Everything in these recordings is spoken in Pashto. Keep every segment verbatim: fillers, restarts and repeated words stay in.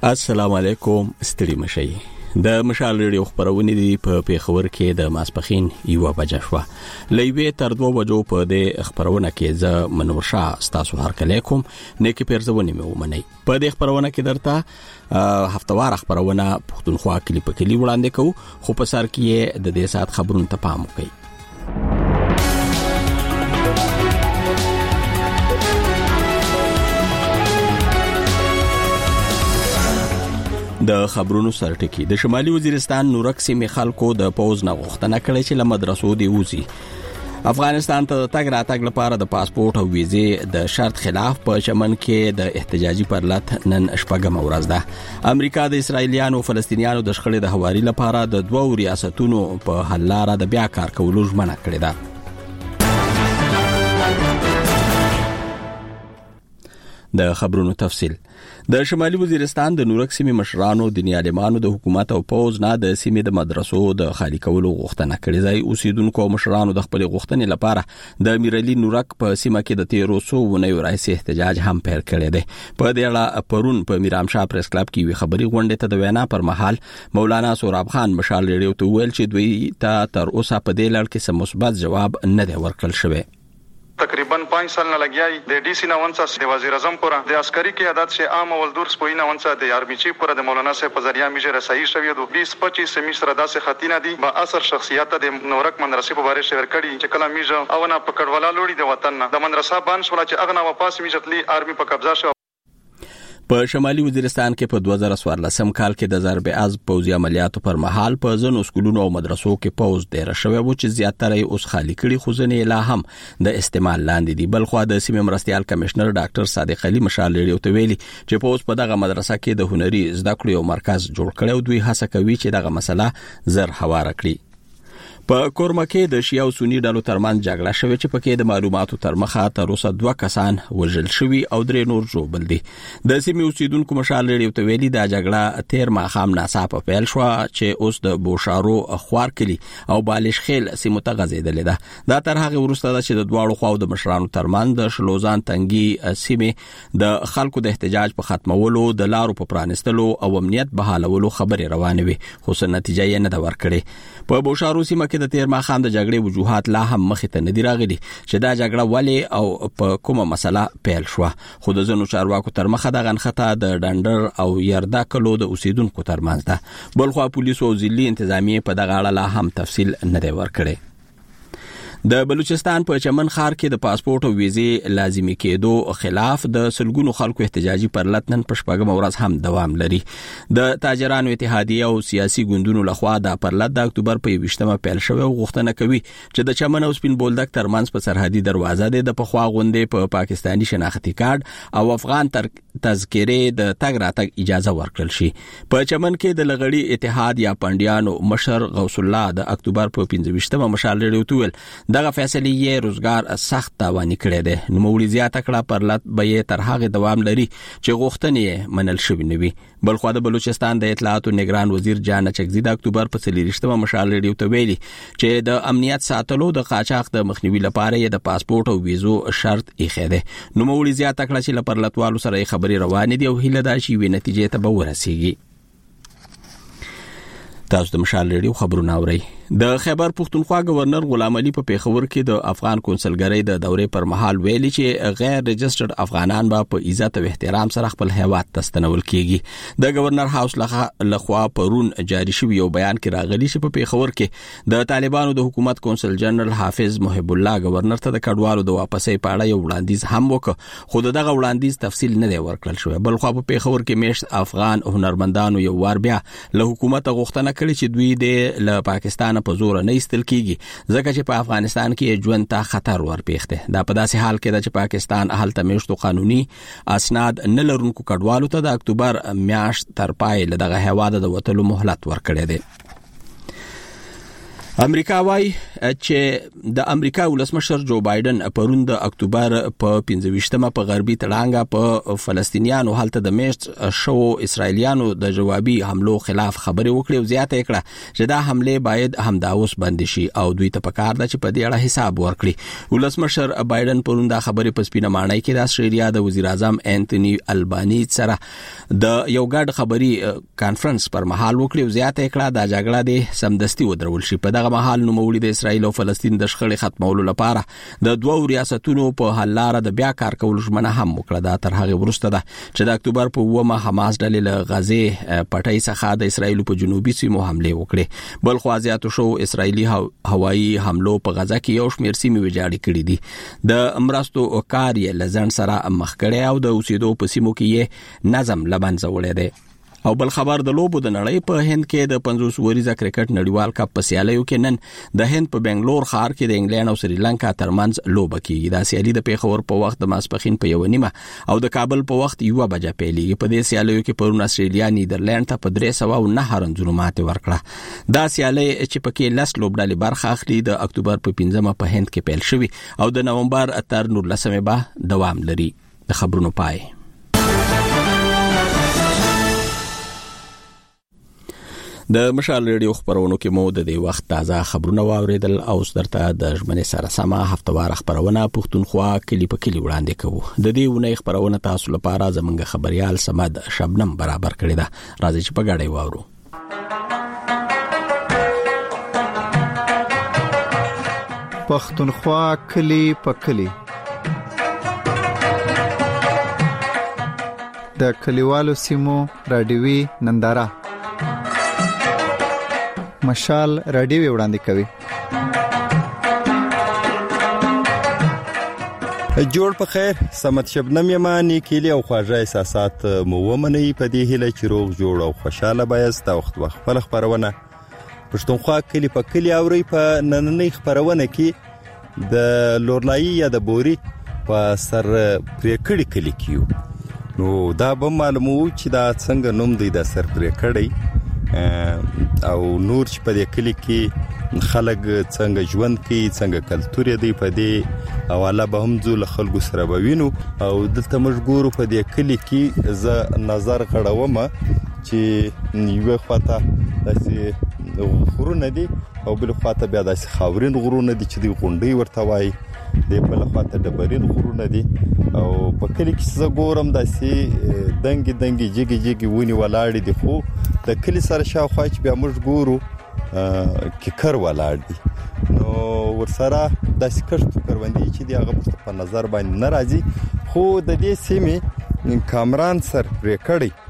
السلام علیکم. ستړي مشي. د مشال ریډیو خبرونه دي په پیښور کې د ماسپخین یو بجه شو. لېوې تر دوه بجو په د خبرونه کې ز منور شاه تاسو هر کله کوم نیکی پیرزونه مې ومني. په د خبرونه کې درته هفتوار خبرونه پښتونخوا کلی په کلی وړاندې کوو، خو په سر کې د دې سات خبرونه ته پام وکړئ. د خبرونو سرټکی د شمالي وزیرستان نورک سیمې خلکو د پوز نه غوښتنه کړې چې له مدرسو دی وځي. افغانستان ته تګ راتګ لپاره د پاسپورت او ویزې د شرط خلاف په چمن کې د احتجاجي پرلط نن شپږم ورځ ده. امریکا د اسرایلیانو او فلسطینیانو د شخړې د هواري لپاره د دوه ریاستونو په حل لاره د بیا کار کولو ژمنه کړې ده. د خبرونو تفصیل. د شمالي وزیرستان د نورک سیمې مشرانو د نیالمانو د حکومت او پوز نه د سیمې د مدرسو د خالی کولو غوښتنه کړې ده. اوسیدونکو مشرانو د خپل غوښتنې لپاره د میرلی نورک په سیمه کې د تیرو سو ونیو راځي احتجاج هم پیل کړی دی. په دې اړه پرون په میرامشاه پریس کلب کې وی خبري غونډه ته د وینا پر مهال مولانا سوراب خان مشال ریډیو ته ویل چې دوی ته تر اوسه په دې لړ کې سم مثبت جواب نه دی ورکړل شوی. تقریبا پانچ سال نه لګیای د ډي سي نونسا د وزیر اعظم پورا د عسکري قیادت سے عام اول دور سپوینا ونسا د آرمی چیف پورا د مولانا صاحب په ذریعہ میجر رسائی شوی دو بیس پچیس سمیستر داسې خطینه دي با اثر شخصیت د نورک مدرسې په باره شعر کړي چې کله میجر او نه پکړولا لوري د وطن د مدرسه باندې شول چې اغنا واپس میجتلی آرمی په قبضه شو. په شمالي وزیرستان کې په دوه زره څوارلسم کال کې د ضرب از پوځي عملیاتو پر مهال په ځینو سکولونو او مدرسو کې پوز ډیر شوی و چې زیاتره اوس خالی کړي، خو ځینې لا هم د استعمال لاندې دي. بل خو د سیمې مرستيال کمشنر ډاکټر صادق علي مشال ریډیو ته ویلي چې پوز په دغه مدرسه کې د هنري زده کړو یو مرکز جوړ کړي او دوی هڅه کوي چې دغه مسله زر هواره کړي. په کورما کې د شیعه او سنی ډلو ترمن جګړه شوې چې پکې د معلوماتو تر مخه تر اوسه دوه کسان وژل شوي او درې نور ژوبل دي. د سیمې اوسیدونکو مشال ریډیو ته ویلي دا جګړه تیر ماښام ناڅاپه پیل شوه چې اوس د بوشارو خوار کلی او بالش خیل سیمو ته غځېدلې ده. دا تر هغه وروسته ده چې د دواړو خواو د مشرانو ترمن د شلوزان تنګي سیمې د خلکو د احتجاج په ختمولو، د لارو په پرانستلو او امنیت بحالولو خبرې روانې وي، خو څه نتیجه یې نه ده ورکړې. په بوشارو سیمه د تیر ماښام د جګړې وجوهات لا هم مخې ته نه دي راغلي چې دا جګړه ولې او په کومه مسله پیل شوه، خو د ځینو چارواکو تر مخه دغه نښته د ډنډر او یردا کلو د اوسیدونکو ترمنځ ده. بل خو پولیسو او ځلي انتظامیه په دغه اړه لا هم تفصیل نه دی ورکړی. د بلوچستان په چمن ښار کې د پاسپورت او ویزې لازمي کېدو خلاف د سلګونو خلکو احتجاجي پرلط نن په شپږم ورځ هم دوام لري. د تاجرانو اتحادیه او سیاسي ګوندونو لخوا د پرلط د اکتوبر په یوویشتمه پیل شوی او غوښتنه کوي چې د چمن او سپین بولدک ترمنځ په سرحدي دروازه د پخوا غونډې په پا پاکستاني شناختی کارت او افغان تر تذکرې د تګ راتګ اجازه ورکړل شي. په چمن کې د لغړی اتحاد یا پندیانو مشر غوث الله د اکتوبر په پنځه ویشتمه مشال ریډیو ته ویل دغه فیصله یې روزګار سخت تاواني کړی دی. نوموړي زیاته کړه پرلط به یې تر هغه دوام لري چې غوښتنې منل شوې نه وي. بل خو د بلوچستان د اطلاعات او نگران وزیر جان چکزي د اکتوبر په څلوېښتمه مشال ریډیو ته ویلي چې د امنیت ساتلو د قاچاق د مخنیوي لپاره یې د پاسپورت او ویزو شرط ایښی دی. نوموړي زیاته کړه چې له پرلطوالو سره یې خبرې روانې دي او هیله ده چې یوې نتیجې ته به ورسیږي. تاسو د مشال ریډیو خبرونه اورئ. د خیبر پښتونخوا گورنر غلام علي په پیښور کې د افغان کونسلګرۍ د دورې پر مهال ویلي چې غیر رجسټرډ افغانان به په عزت او احترام سره خپل هیواد ته ستنول کیږي. د گورنر هاوس لخوا پرون جاری شوی یو بیان کې راغلی چې په پیښور کې د طالبانو د حکومت کونسل جنرال حافظ محب الله گورنر ته د کډوالو د واپسۍ په اړه یو وړاندیز هم وکړ، خو دغه وړاندیز تفصیل نه دی ورکړل شوی. بل خو په پیښور کې میشت افغان هنرمندانو یو وار بیا له حکومت غوښتنه کړې چې دوی د له پاکستان په زور نه ایستل کیږي ځکه چې په افغانستان کې ژوند ته خطر ورپېښ دی. دا په داسې حال کې ده چې پاکستان هلته میشتو قانوني اسناد نه لرونکو کډوالو ته د اکتوبر میاشت تر پای له دغه هیواده د وتلو مهلت ورکړی دی. امریکا وايي چې د امریکا ولسمشر جو بایدن پرون د اکتوبر په پنځه په غربي تړانګه په فلسطینیانو حالت د میشت شو اسرایلیانو د جوابي حملو خلاف خبري وکړي او زیاته کړه چې دا حمله باید همداوس بند شي او دوی ته پکار ده چې په دې اړه حساب ورکړي. ولسمشر بایدن پرون دا خبري په سپینه مانای کې د استرالیا د وزیر اعظم انټونی البانی سره د یو ګډ خبري کانفرنس پر مهال وکړي او زیاته کړه دا جګړه د سمدستي ودرول شي. په مهال نو مولي د اسرایل او فلسطین د شخړې ختمولو لپاره د دوه ریاستونو په حل لاره د بیا کار کول ژمنه هم وکړه. دا تر هغه وروسته ده چې د اکتوبر په اوومه حماس ډلې له غزې پټۍ څخه د اسرایل په جنوبي سیمو حمله وکړه. بل خو ازیاتو شو اسرایلی هوایي حملو په غزا کې یو شمېر سیمې ویجاړې کړې دي. د امرستو او کار یې لزن سره مخ کړي او د اوسېدو په سیمو کې نظم لمنځه وړي دي. او بل خبر د لوبو د نړۍ په هند کې د پنځوس وریزه کرکټ نړیوال کپ په سیالیو کې نن د هند په بنگلور ښار کې د انګلند او سریلانکا ترمنځ لوبه کیږي. دا سیالي د پیښور په وخت د ماسپخین په یو نیمه او د کابل په وخت یو بجه پیلېږي. په دې سیالیو کې پرون استرالیا نیدرلند ته په درې سوه او نه رنځونو ماتې ورکړه. دا سیالي چې پکې لس لوبډلې برخه اخلي د اکتوبر په پنځمه په هند کې پیل شوی او د نومبر تر نولسمه به دوام لري. د خبرونو پای. د مشال ریډیو خبرونو کې مو د دې وخت تازه خبرونه واوریدل او سترته د ژمنې سره سمه هفتوار خبرونه پښتونخوا کلی په کلی وړاندې کوو. د دې ونې خبرونه تاسو لپاره زمونږ خبريال سمد شبنم برابر کړی دا. راځي چې په ګډه واورو. پښتونخوا کلی په کلی د کلیوالو سیمو رادیوي ننداره مشال رادیو وړاندې کوي. جوړ په خیر سمت شبنم یمانی کلی او خواجه احساسات مو ومني په دې هله چې روغ جوړ او خوشاله بایست او وخت وخت خپل خبرونه پښتونخوا کلی په کلی اوري. په نننۍ خبرونه کې د لورلای یا د بوري په سر پریکړی کلی کیو. نو دا به معلومو چې دا څنګه نوم دی د سر پریکړی او نور چې په دې کلی کې خلک څنګه ژوند کوي څنګه کلتور دی په دې حواله به هم ځو خلکو سره بوینو. او دلته مشګورو په دې کلی کې ز نظر غړوم چې یو خواته داسې غرونه دي او بل خواته بیا داسې خاورین غرونه دي چې دی غونډي ورته وای. د بل خواته ډبرین غرونه دي او په کلی کې څه ګورم داسې دنګي دنګي جګي جګي ونی ولاړ دي. خو د کلی سره شاوخوا چې بیا موږ ګورو کې کر ولاړ دي. نو ورسره داسې کښت کروندې چې دی هغه په نظر باندې ناراضي. خو د دې سیمې کامران سر پرې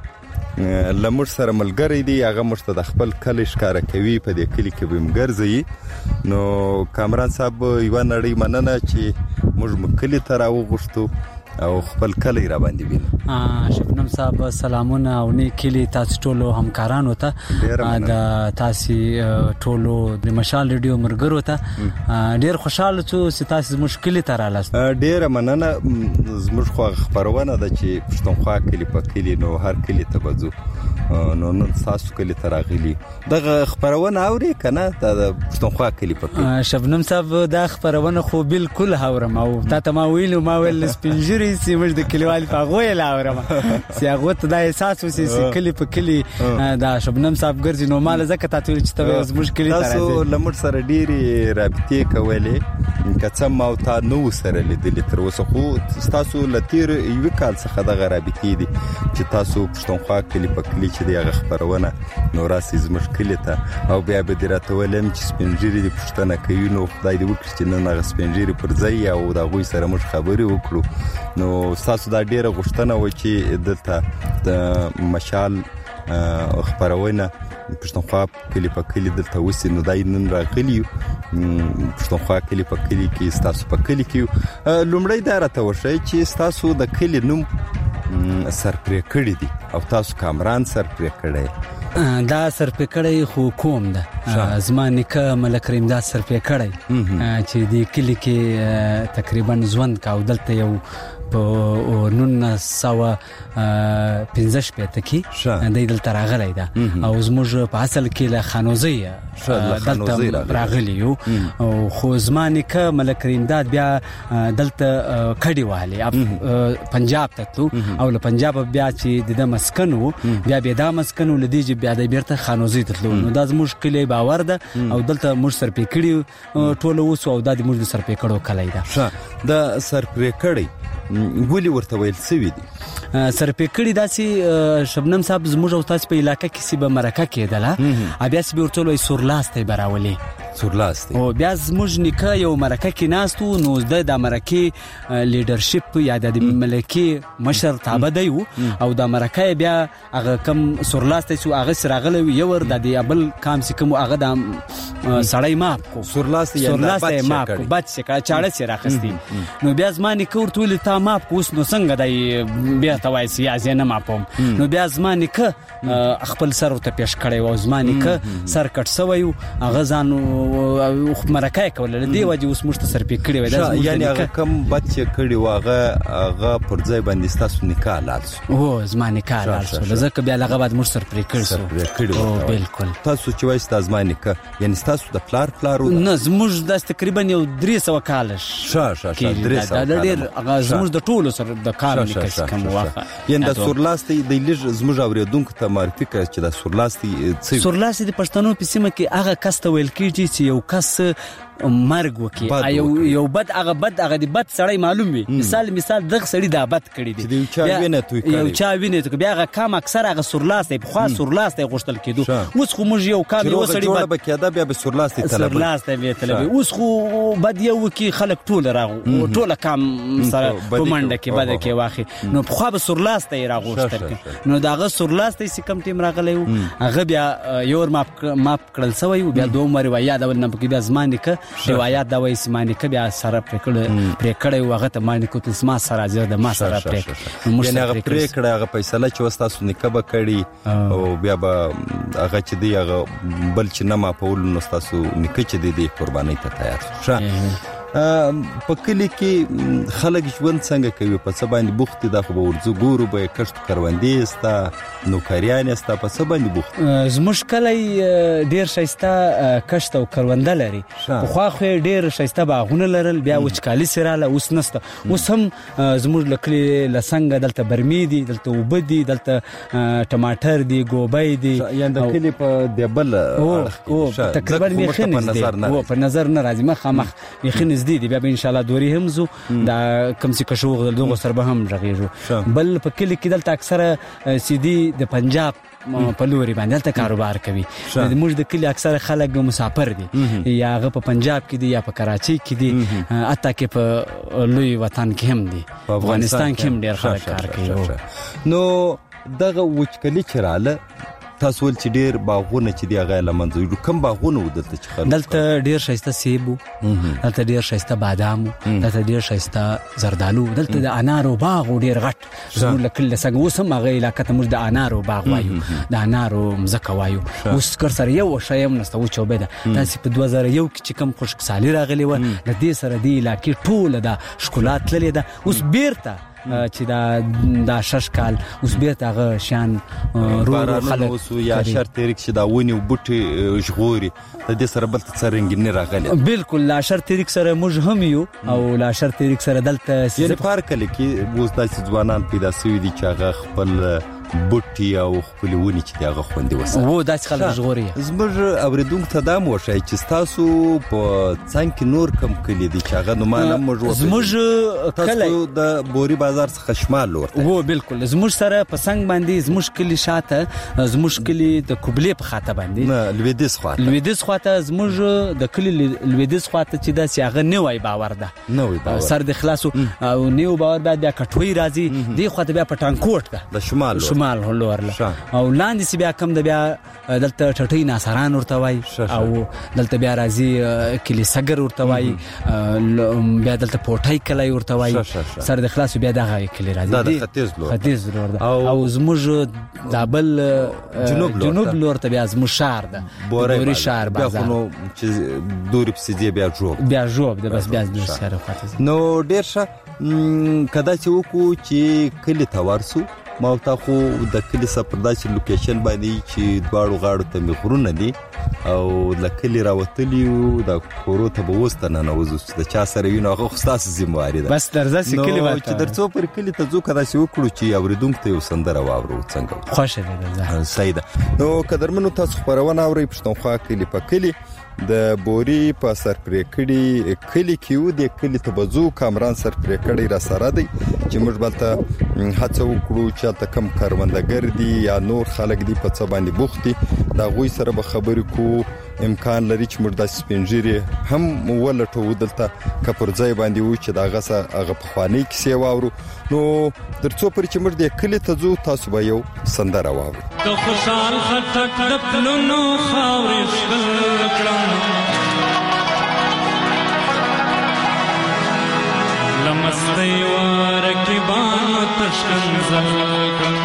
کړی لمر سره ملګری دی هغه مشته د خپل کلی ښکارا کوي په دې کلی کې به مګرځي. نو کامران صاحب یو نړۍ مننه چې موږ مکلی ته راوغښتو او خپل کلی را باندې وینم. شبنم صاحب سلامونه او نه کلی تاسو ټولو همکارانو ته د تاسو ټولو د مشال ریډیو مرګرو ته ډیر خوشاله څو چې تاسو مشکل ته رالاست. ډیر مننه. زموږ خو خبرونه ده چې پښتونخوا کلی په کلی نو هر کلی ته بځو نو نن تاسو کلی ته راغلي دغه خبرونه اوري کنه د پښتونخوا کلی په کلی. شبنم صاحب دا خبرونه خو بالکل اورم او تاسو ما ویلو ما ول سپینجری سیمه د کلیوال په غوې لاورم سی هغه ته د احساس وسی کلی په کلی دا شبنم صاحب ګرځي نو مال زکه تاسو چې تاسو مشکل تر تاسو لمر سره ډيري رابطې کولې کڅم او تا نو سره لیدل تر اوسه خو تاسو لتیر یو کال څخه د رابطې دي چې تاسو پښتونخوا کلی په کلی چې دی هغه خبرونه نو راسي مشکل ته او بیا به درته ولم چې سپینجری دی پښتنه کوي نو خدای دې وکړي چې نن هغه سپینجری پر ځای او دا غوي سره مش خبري وکړو. نو تاسو دا ډیره غوښتنه و چې دلته د مشال خبرونه پښتونخوا کلی په کلی دلته وسی نو دای نن راغلی پښتونخوا کلی په کلی کې تاسو په کلی کې لومړی دا راته وشي چې تاسو د کلی نوم سر پرې کړی دي او تاسو کامران سر پرې کړی. دا سر پرې کړی خو کوم ده زمانه ک ملک رحیم دا سر پرې کړی چې د کلی کې تقریبا ژوند کا او دلته یو په نولس سوه پنځه شپېته کې دی دلته راغلی ده او زموږ په اصل کې له خانوزۍ دلته راغلی یو خو زما نیکه ملک کریمداد بیا دلته کډې وهلې پنجاب ته تلو او له پنجاب بیا چې د ده مسکن و بیا بیا دا مسکن و له دې چې بیا دی بیرته خانوزۍ ته تلو نو دا زموږ کلی باور ده او دلته موږ سرپېکړي ټوله اوسو او دا د موږ د سرپېکړو کلی ده. د سرپېکړی ولې ورته ویل سوي دي؟ سرپېکړي داسې شبنم صاحب زموږ او تاسو په علاقه کې سی به مرکه کېدله بیا سی به ورته وایي سورلاستی به راولي سورلاستی او بیا زموږ نیکه یو مرکه کې ناست و نو د دا مرکې لیډرشپ یا د ملکي مشر تابع دی و او دا مرکه بیا هغه کم سورلاستی سو هغه راغلی و یو ور د دې بل کام چې کوم هغه د سړی ماپ کو سورلاستی یا سورلاستی ماپ کو بچ څه چاړه سي راخستی نو بیا زما نیکه ورته ویل تا ماپ کو اوس نو څنګه دی بیا ته وایي سیاسي نه ماپوم نو بیا زما نیکه خپل سر ورته پیش کړی و زما نیکه سر کټ سوی و هغه ځان مرکه کوله دی وجه اوس موږ ته سرپېکړي وای دا یعنی هغه کم بچ کړي و هغه هغه پر ځای باندې تاسو نکاح لال سو او زما نکاح لال سو ځکه بیا هغه بعد موږ سرپېکړ سو او بالکل تاسو چې وایي تاسو زما نکاح یعنی تاسو د پلار پلار نه زموږ د تقریبا یو درې سوه کال شه شه شه درې سوه دا ډېر هغه زموږ د ټولو سره د کار نکاح کوم واخه یعنی د سورلاستی د لږ زموږ اوریدونکو ته معرفي کړئ چې د سورلاستی څه سورلاستی د پښتنو په سیمه کې هغه کس ته ویل کېږي چې یو کس مرګ وکي یو یو بد هغه بد هغه دی بد سړی معلوم وي مثال مثال دغه سړی دا بد کړی دی یو چا وینه توي کړی یو چا وینه توي بیا هغه کام اکثر هغه سورلاستی په خاص سورلاستی غوښتل کېدو اوس خو موږ یو کام یو سړی بد به کېدا بیا به سورلاستی طلب سورلاستی به طلب اوس خو بد یو وکي خلک ټول راغو ټول کام سره کومنډه کې بد کې واخی نو په خو به سورلاستی راغوښتل نو داغه سورلاستی سی کم ټیم راغلی هغه بیا یو ماپ ماپ کړل سوی بیا دوه مری ویا دا ول نه کې بیا زمانه کې روایت دا وایي سیمانه کې بیا سره پرکړه پرکړه وغه ته مانه کو تل ما سره ځر د ما سره پرکړه یعنی هغه پرکړه هغه فیصله چې وستاسو نکبه کړي او بیا به هغه چې دی هغه بل چې نه ما په ول نو تاسو نکه چې دی د قربانۍ ته تیار شه په کلی کې خلک ژوند څنګه کوي په څه باندې بوخت دي خو به ورځو ګورو به کښت کروندې استا نوکریان استا په څه باندې بوخت زموږ کلی ډیر شایسته کښت او کرونده لري خو خو ډیر شایسته باغونه لرل بیا وچکالي سراله اوس نسته اوس هم زموږ لکلی لسنګ دلته برمی دي دلته وبدي دلته ټماټر دي ګوبای دي یعنی د کلی په دیبل او تقریبا میخنز دي او په نظر نه راځي مخ مخ میخنز دي بیا به ان شاء الله دوری هم زو دا کم څه کښو دغه سر به هم رغیږو بل په کلی کې دلته اکثره سیدی د پنجاب په لوري باندې دلته کاروبار کوي د موږ د کلی اکثره خلک مسافر دي یا هغه په پنجاب کې دي یا په کراچۍ کې دي اته کې په لوی وطن کې هم دي افغانستان کې هم ډیر خلک کار کوي نو دغه وچکلی چراله تاسو ول چې ډیر باغونه چې دی هغه لمنځه یو کم باغونه ودلته چې خلک دلته ډیر شایسته سیب دلته ډیر شایسته بادام دلته ډیر شایسته زردالو دلته د انارو باغ ډیر غټ زموږ لکل څنګه اوس هم هغه علاقه ته موږ د انارو باغ وایو د انارو مزکه وایو اوس کر سره یو شایم نستو چوبه ده تاسو په دوه زره یو کې چې کم خوشکسالي راغلی و د دې سره دی علاقې ټوله د شکولات تللی ده اوس بیرته چې دا دا شش کال اوس بیرته هغه شان رو خلک یا شرط ریک چې دا ونی او بوټي ژغوري د دې سره بل څرنګ نه راغلی بالکل لا شرط ریک سره موږ هم یو او لا شرط ریک سره دلته یعنی پارک کې اوس داسې ځوانان پیدا شوي دي چې هغه خپل بوټي او خپل ونی چې هغه خوندې وسه وو داسې خلک ژغوري زموږ اوریدونکو ته دا مو شای چې تاسو په څنګه نور کم کلی دي چې هغه نو مانه موږ زموږ کلی د بوري بازار څخه شمال ورته وو بالکل زموږ سره په څنګه باندې زموږ کلی شاته زموږ کلی د کوبلې په خاطه باندې نه لویدیس خواته لویدیس خواته زموږ د کلی لویدیس خواته چې دا سیاغه نه وای باور ده نه وای باور سر د خلاصو او نیو باور بعد بیا کټوي راځي دی خواته بیا پټانکوټ ده د شمال شمال لورله او لاندې سی بیا کم د بیا دلته ټټۍ ناصران ورته وای او دلته بیا راځي کلیسګر ورته وای بیا دلته پورټای کلی ورته وای سر د خلاص بیا دغه کلی راځي د ختیځ لور ختیځ لور او زموږ دابل جنوب جنوب لور ته بیا زموږ شهر ده بوري شهر بازار نو چې دوري په سیدی بیا جوب بیا جوب د بس بیا د سره خاطر نو ډیر ښه کدا چې وکړو چې کلی ته ورسو ما ته خو د کلی سفر داسې لوکیشن باندې چې دواړو غاړو ته مخرونه دي او د کلی راوتلی او د کورو ته به وستنه نه وځو د چا سره وینو هغه خو تاسو ذمہواری ده بس درځه چې کلی وته چې درڅو پر کلی ته ځو کدا چې وکړو چې اوریدونکو ته یو سندره واورو څنګه خوښه ده سیده نو قدرمنو تاسو خبرونه اوري پښتونخوا کلی په کلی د بوري په سر پرې کړي کلی کیو د کلی ته بزو کامران سر پرې کړي را سره دی چې موږ بلته هڅه وکړو چې تل کم کاروندګر دي یا نور خلک دي په څه باندې بوختي دا غوي سره به خبرې کو امکان لري چې موږ د سپینجری هم ولټو دلته کپر ځای باندې و چې دا غسه هغه په خواني کې واورو نو درڅو پر چې موږ د کلی ته ځو تاسو به یو سندره واورو د خوشال خټک د پلونو خاورې شل کړم لمستی ورکبان تشکنزل کړم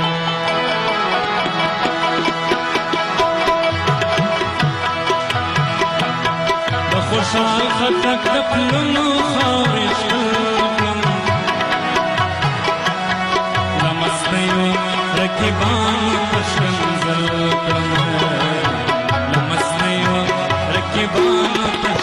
د خوشال خټک د پلونو خاورې شل کړم لمستی ورکبان تشکنزل کړم لمستی ورکبان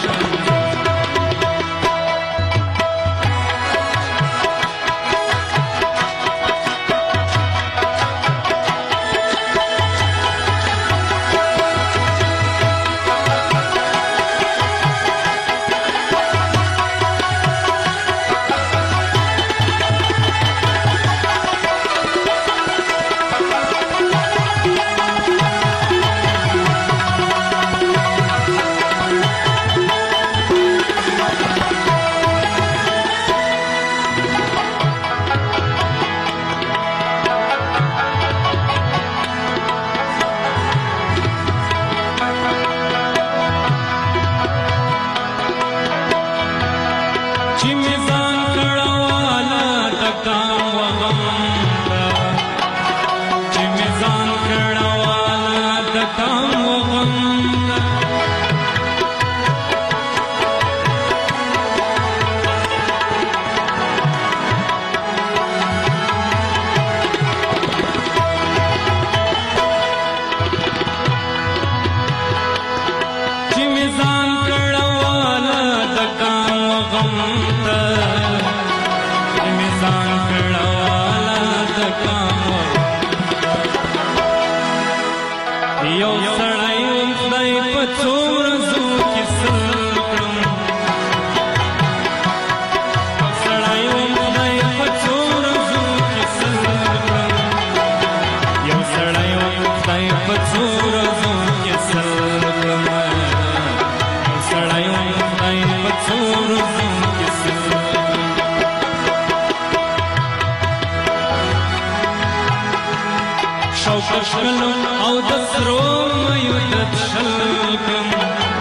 او د سرو مې د شلکم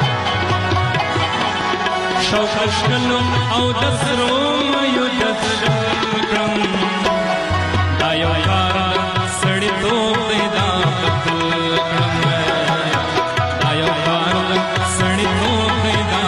شوشکلم او د سرو مې د شلکم دا یو کار سړی ته پیدا کړم دا یو کار سړی ته پیدا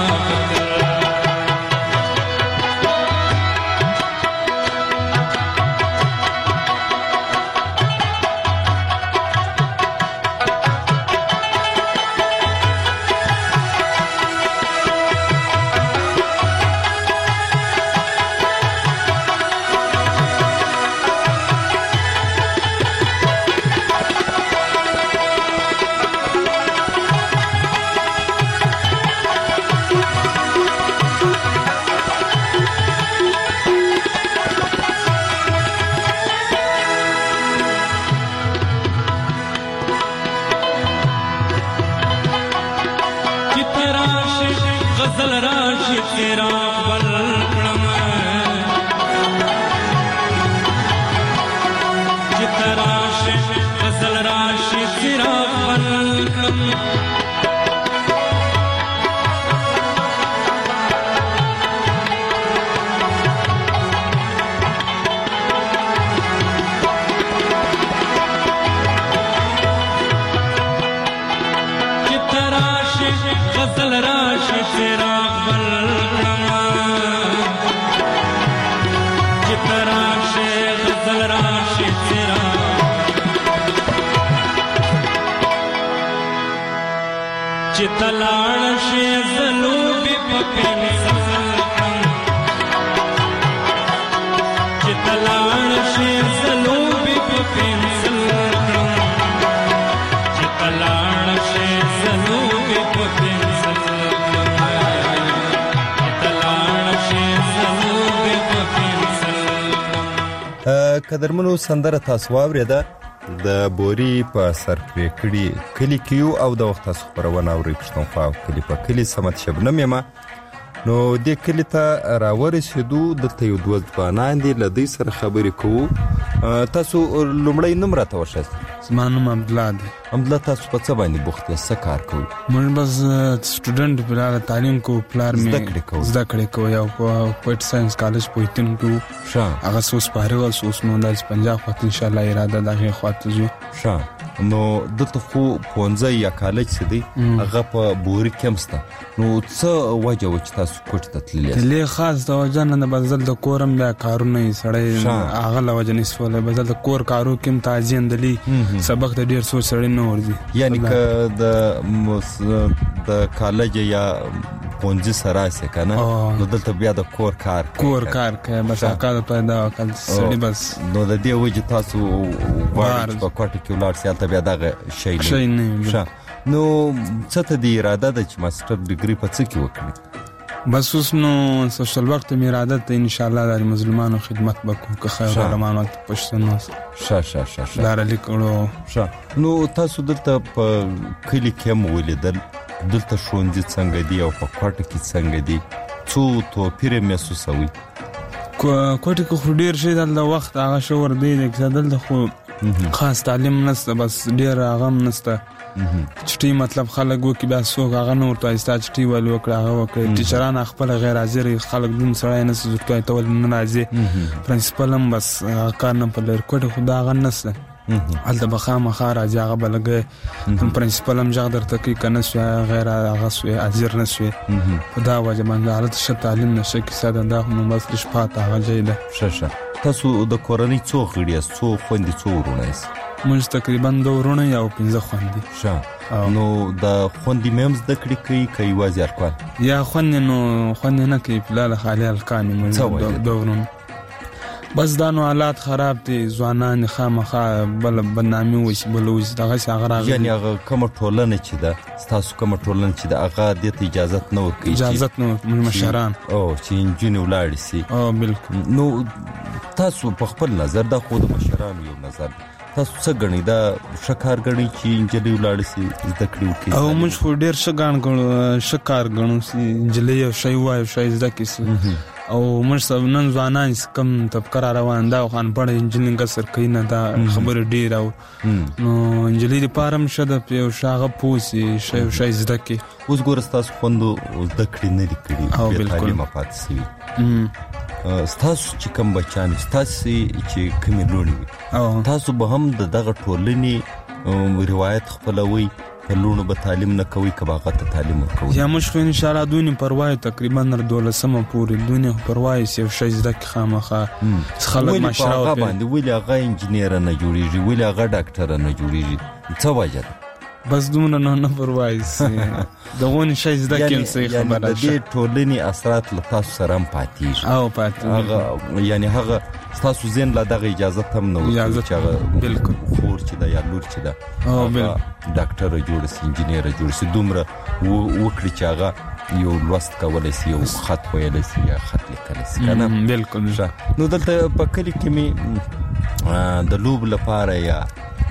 غزل راشي تیرا بل کړم چې تراشي غزل راشي فراق بالقمر جت راشي غزل راشي فراق جت لارشي زلوبي بپنسل جت لارشي زلوبي بپنسل جت لارشي زلوبي بپنسل قدرمنو سندره تاسو واوریده د بوري په سر پرې کړي کلی کیو او د وخت تاسو خبرونه اوري پښتونخوا کلی په کلی سمت شبنم یما نو د کلی ته راورسېدو دلته یو دوه ځوانان دي له دوی سره خبرې کوو. تاسو لومړی نوم راته وښایاست؟ زما نوم عبدالله دی. عبدالله، تاسو په څه باندې بوخت یاست؟ څه کار کوئ؟ موږ بس سټوډنټ پلار تعلیم کوو، پلار مې زده کړې کوو زده کړې کوو یو په پویټ ساینس کالج پوهنتون کې وو. ښه، هغه څه اوس فارغ اوس اوس نو داسې پنجاب خواته انشاءالله اراده ده هغې خواته ځو. ښه، نو دلته خو پوهنځی یا کالج څه دی هغه په بوري کې هم شته، نو څه وجه وه چې تاسو کوټې ته تللي یاست؟ تللې خاص د وجه نه ده، بس دلته کور هم بیا کارونه یې سړی هغه له وجه نشي کولی، بس دلته کور کارو کې هم تعزیندلي سبق ته ډېر سوچ سړی نه ورځي. یعنی که د د کالج یا پونځي سره سي کنه نو دلته بیا د کور کار کور کار کوي، بس اکاله پیدا وکړ سړی بس. نو د دې وجه تاسو وړ په کوټه کې ولاړ سي ته بیا دغه شی نه شی نه. نو څه ته دی اراده ده چې ماستر ډیګري په څه کې وکړي؟ بس اوس نو سوشل وخت مې اراده ته ان شاء الله د مسلمانانو خدمت وکړو که خیر علمانو پښتنو ښه ښه ښه ښه لاره لیکلو. ښه، نو تاسو دلته په کلي کې هم ولیدل، دلته ښوونځي څنګه دي او په کوټه کې څنګه دي؟ څو توپیر یې محسوسوئ؟ کوټه کې خو ډېر شی دلته وخت هغه شور دی چې دلته خو خاص تعلیم نشته، بس ډېر هغه هم نشته چټي مطلب خلک وکي بیا څوک هغه نور ته استا چټي ول وکړه هغه وکړه ټیچران خپل غیر حاضر خلک دون سره نه سوټای ته ول نه راځي، پرنسپل هم بس کار نه په لر کوټه خدا غن نسته هلته بخامه خار راځي هغه بلګه پرنسپل هم ځا درته کوي کنه شو غیر هغه سوی حاضر نه شوی په دا وجه باندې حالت ش تعلیم نشه کې ساده دا نو بس شپه ته هغه جیده. ښه ښه، تاسو د کورنۍ څو غړي یاست؟ څو خويندې څو ورونه یاست؟ موږ تقریبا دوه ورونه یو پنځه خويندې. ښه، نو د خويندې مې هم زده کړې کوي که یوازې ارکان؟ یا خويندې نو خويندې نه کوي فلال خالي الکان موږ دوه ورونه. بس دا نو حالات خراب دي، ځوانان خامخا بل بدنامي وشي بل وشي دغه څنګه راغلي. یعنی هغه کومه ټولنه چې ده تاسو کومه ټولنه چې ده هغه دې اجازه نه ورکوي؟ اجازه نه مشران او چې انجونې ولاړ سي. او بالکل. نو تاسو په خپل نظر دا خو د مشرانو یو نظر تاسو څه غنی دا شکار غنی چې انجلي ولاړ سي زده کړو کې؟ او موږ خو ډیر شګان غنو شکار غنو سي انجلي او شی وای شی زده کې سي او موږ سب نن ځوانان کم تفکر روان دا خان پړ انجینرینګ سر کین دا خبر ډیر او نو انجلي د پارم شد په شاغه پوسی شی شی زده کې. اوس ګورستاس خوندو زده کړی نه لیکړي او بالکل مفاد سي ستاسو چې کوم بچان ستاسو چې کومې لونی وي تاسو به هم د دغه ټولنې روایت خپلوي په لونو به تعلیم نه کوي که باغه ته تعلیم ورکوي؟ یا موږ خو ان شاء الله دونی پروايي تقریبا تر دولسمه پورې دونی پروايي سي شي زده کې خامخا خلک مشراو باندې ویل هغه انجنیر نه جوړیږي ویل هغه ډاکټر نه جوړیږي څه وجه ده؟ بس دومره نه نه پروايي سي دغه شي زده کې سي خبره ده. د ټولنې اثرات له تاسو سره هم پاتې او پاتې هغه یعنی هغه تاسو زین لا دغه اجازه هم نه اجازه چې بالکل خور چې دا یا لور چې دا او بالکل ډاکټر جوړ سي انجنیر جوړ سي دومره وکړي چې هغه یو لوست کولای سي یو خط ویلی سي یا خط لیکلی سي کنه؟ بالکل. نو دلته په کلي کې مې د لوب لپاره یا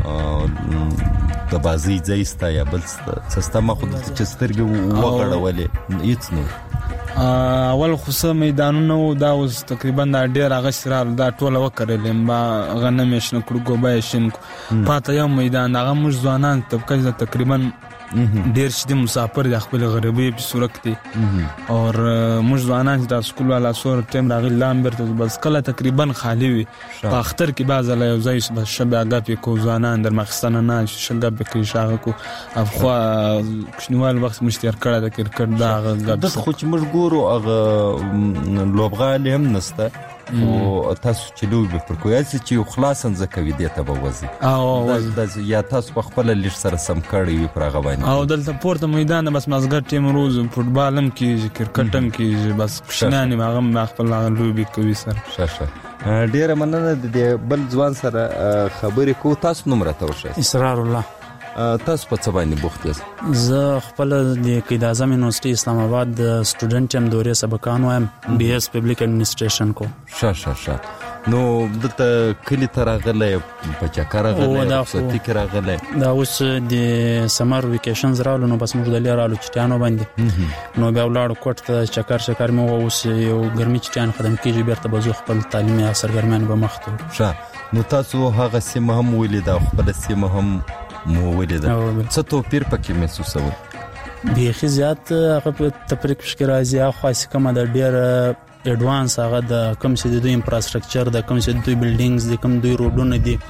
د بازی ځایسته یا بل څه ما خو چې سترګې وغړولې هیڅ نه اول خو څه میدانونه دا اوس تقریبا دا ډېر هغه سرال دا ټوله وکړلې ما غنم یې شنه کړو ګوبه یې شین پاته یو میدان هغه موږ ځوانان طبقه تقریبا ډیر شدي مسافر د خپل غریبۍ په صورت کې اور موږ ځوانان د سکول والا سور ټیم راغلی لامبر ته بس کله تقریبا خالی وي په اختر کې بعض لا یو ځای بس شبه اگه کو ځوانان در مخستانه نه شګه به کې شاغه کو افخوا کښنوال وخت مشتر کړه د کرکټ دا غږ د خو چې موږ ګورو هغه لوبغالي هم نسته او تاسو چې لوبي پر کوی چې خلاصن زکوي د ته بوزي او د یا تاسو په خپل لیش سره سم کړی وي پر هغه باندې او دلته پورته میدان بس مازګر ټیم روز فوتبال هم کې کرکټ هم کې بس شنانه هغه خپل لوبي کوي سر شاشه ډیره مننه د بل ځوان سره خبرې کو تاسو نمبر ته وشه اسرار الله تاسو په څه باندې بوخت یاست زه خپل د قائد اعظم یونیورسيټي اسلام آباد د سټوډنټ یم دورې سبقان وایم بي اس پبلک ایڈمنسټریشن کو شه شه شه نو دته کلی تر غلې په چکر غلې په ستیک راغلې دا اوس د سمر ویکیشنز رالو نو بس موږ د لیرالو چټانو باندې نو بیا ولاړو کوټ ته چکر شکر مو اوس یو ګرمي چټان خدمت کیږي بیرته بزو خپل تعلیمي سرګرمیان به مخته شه نو تاسو هغه سیمه هم ولیدا خپل سیمه هم مو ولیدا څه توپیر پکې محسوسوي بیخي زیات هغه په تفریق فکر راځي هغه خاصه کومه د ډیر اډوانس هغه د کوم څه د دوی انفراستراکچر د کوم څه د دوی بلډینګز د کوم دوی روډونه دي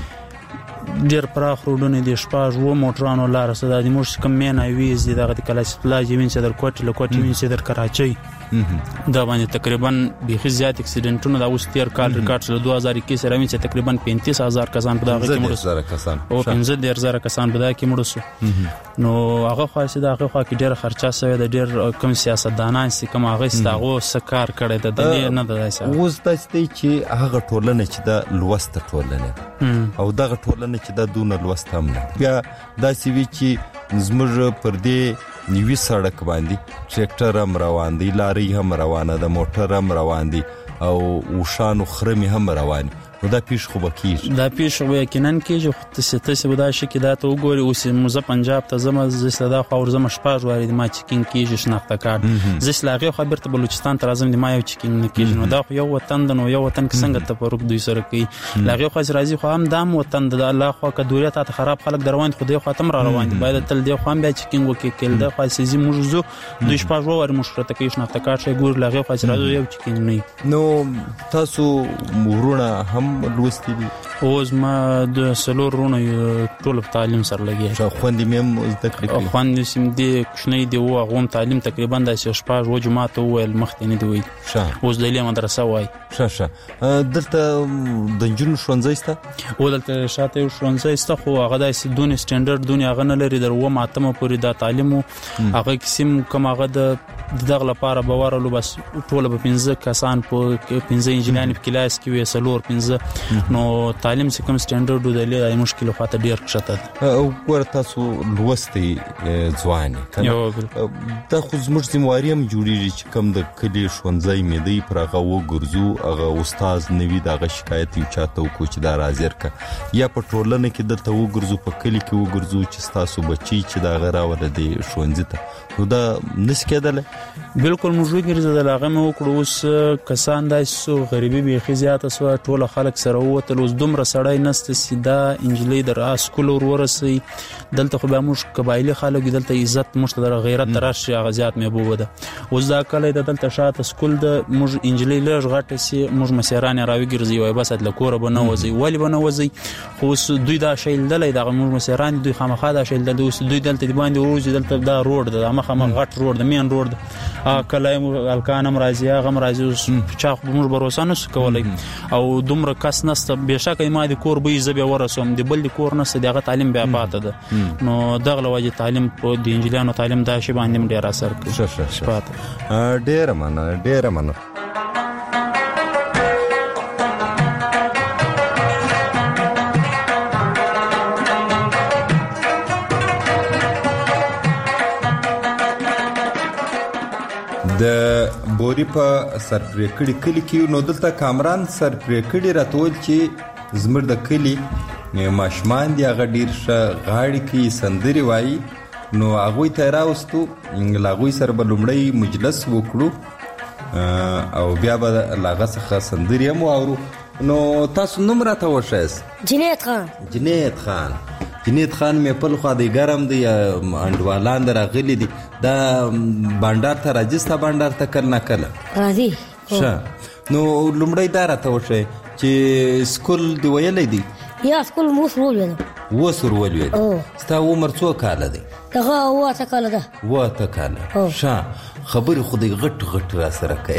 ډیر پراخ روډونه دي شپږ و موټرانو لار سره د موږ کوم مین ایویز دي دغه د کلاس پلاج وین چې در کوټ له کوټ وین چې در کراچۍ دا باندې تقریبا بیخي زیات اکسیډنټونه دا اوس تیر کال ریکارډ شو دوه هزار اکیس راوین چې تقریبا پینتیس هزار کسان په دغه کې مړ او پنځه ډیر زره کسان په دغه کې مړ شو نو هغه خاصه دغه خو کې ډیر خرچه شوی د ډیر کم سیاستدانان چې کوم هغه استاغو سکار کړي د دې نه د اوس تاسو چې هغه ټولنه چې د لوست ټولنه او دغه ټولنه چې د دون لوست هم نه بیا دا سی وی چې زموږ پر دې نیوي سړک باندې ټریکټر هم روان دي لاري هم روانه ده موټر هم روان دي او وشانو خرمي هم روان نو دا پیش خو بکیږي دا پیش خو یقینا کیږي خو ته ته به دا شي کې دا ته وګوري اوس موزه پنجاب ته زما زسله دا خو زما شپږ واري د ما چکینګ کیږي شناخته کارت زسله هغه خبر ته بلوچستان ته راځم د ما یو چکینګ نه کیږي نو دا خو یو وطن د نو یو وطن کې څنګه تفرق دوی سره کوي هغه خو راځي خو هم دام وطن د الله خو کډوریا ته خراب خلک دروان خو دی خو تم را روان دي باید تل دی خو هم بیا چکینګ وکي کول دا خو سيزي موږ زو دوی شپږ واري مشکله کوي شناخته کارت شي ګور لغه خو راځي یو چکینګ نه نو تاسو مورونه هم لوستي دي اوس ما د سلور رونه ټول تعلیم سره لګي شو خوندې مم زده کړې خوندې سم دي کوښنې دی او غوم تعلیم تقریبا د شپږ و جماعت ویل مخته نه دی وی اوس د لیه مدرسه وای شه شه دلته د جنونو شونځای سته او دلته شاته شونځای سته خو هغه د دونی سټانډرډ دونی هغه نه لري در و ماتمه پوری د تعلیم هغه قسم کوم هغه د دغه لپاره باورلو بس ټول به پنځه کسان په پنځه انجینران په کلاس کې وې سلور پنځه نو تعلیم چې کوم سټانډرډ د لې مشکل خاطر ډیر کښته او ور تاسو لوستي ځواني کنه دا خو زموږ ذمہواری هم جوړیږي چې کوم د کلی شونځای مې دی پر هغه و ګرځو هغه استاد نوی دغه شکایت یو چاته کو چې دا راځر کا یا په ټولنه کې دلته و ګرځو په کلی کې و ګرځو چې تاسو بچی چې دا غره ور دي شونځي ته نو دا نس کېدل بالکل موږ ګرځیدل هغه مو کړو اوس کسان داسو غریبي به زیاته سو ټول خلک سره وته اوس دومره سړی نست سیدا انجلی در اسکول ورسي دلته خو به موږ قبایلی خلک دلته عزت مشته غیرت ترشي غزيات مې بوه ده اوس دا کله دلته شاته سکول د موږ انجلی لږ غټه سي موږ مسیران راوي ګرځي وای بس د کور به نه وځي ولی به نه وځي خو دوی دا شیل دلې د موږ مسیران دوی خامخا دا شیل د دوی دلته دی باندې ورځي دلته دا روډ د مخه مخ غټ روډ د مین روډ ا کله الکانم راځي هغه راځي چا خو موږ باور وسانه کولای او دومره کس نسته بهشکه ما د کور به زبې ورسوم د بل د کور نسته دغه تعلیم بیا پاته ده نو دغه لوجه تعلیم په د انجلیانو تعلیم دا شی باندې ډیر اثر کوي پاته ډیر مننه ډیر مننه د بوري په سرپریکړی کلی کې نو دلته کامران سرپریکړی راتول چې زمر د کلی ماشمان دی هغه ډیر ښه غاړي کې سندري وایي نو هغه ته راوستو لاغوي سره بلومړی مجلس وکړو او بیا به لاغه څخه سندري هم واورو نو تاسو نوم راته وښایست جنید خان جنید خان جنید خان مې په خوا دی ګرم دی انډوالان راغلي دي دا بانډار ته راځي ستا بانډار ته کله نه کله راځي ښه نو لومړی دا راته وښیه چې سکول دی ویلی دی یا سکول مو اوس ولولم اوس ور ولولې ستا عمر څو کاله دی دغه اوه اته کاله ده اوه اته کاله ښه خبرې خو دی غټ غټ را سره کوي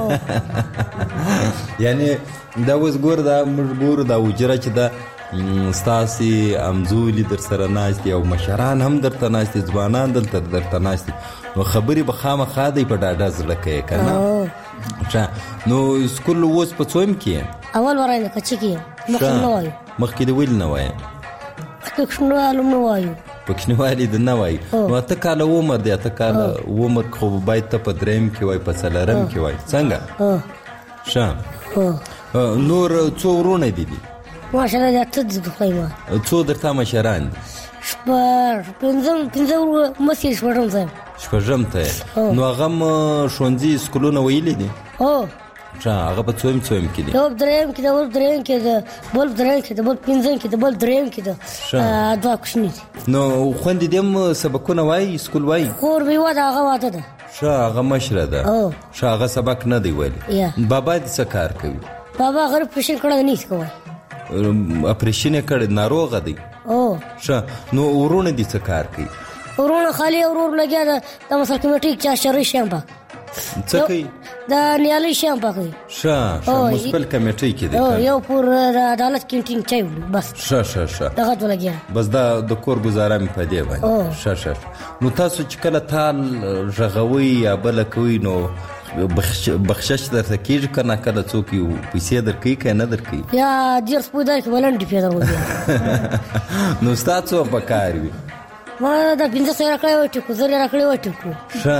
یعنې دا اوس ګوره دا موږ ګورو دا حجره چې ده ستاسې همزولي در سره ناست دي او مشران هم درته ناست دي ځوانان دلته درته ناست دي نو خبرې به خامخا دی په ډاډه زړه کوې که نه ښه نو سکول اوس په څویم کې یې اول وری د کچې کې یم مخکې نه وایو مخکې د ولې نه وایې کوچنیوالي نه وایو کوچنیوالي د نه وایي نو اته کاله عمر دی اته کاله عمر خو باید ته په دریم کې وایي په څلرم کې وایي څنګه ښه نور څو ورونه دي دي ماشاءالله دا اته دي خدای ما څو درته مشران دي شپږ پنځم پنځه مخکې شپږم ځای شپږم ته نو هغه هم ښوونځي سکولونه ویلي دي هو ښه هغه په څویم څویم کې دي یو دریم کې ده بل دریم کې ده بل دریم کې ده بل پنځم کې ده بل دریم کې ده دوه کوچني دي نو خویندې دې هم سبقونه وایي سکول وایي خور مې وه د هغه واده ده ښه هغه مشره ده ښه هغه سبق نه دی ویلی بابا دې څه کار کوي بابا هغه اپریشن کړی نه شي کوی اپریشن یې کړی ناروغه دی ښه نو ورونه دې څه کار کوي ورونه خالي ورور لګیا ده د مثلا کمیټې چا شرعي شیان پاک څه کوي د نیالۍ شیان پاکوي ښه ښه مثبل کمیټې کې دی یو پر عدالت کینټین چای بس ښه ښه ښه دغه ته لګیا بس دا د کور ګزاره مې په دې باندې ښه ښه نو تاسو چې کله تال غږوئ یا بله کوئ نو بخشش درته کېږي که نه کله څوک یو پیسې درکوي که نه درکوي یا ډېر سپوی دی که بلنډې پې در نو ستا څو په کار وي ما دا پنځه سوه یې راکړی وای ټیکو زر یې راکړی وای ټیکو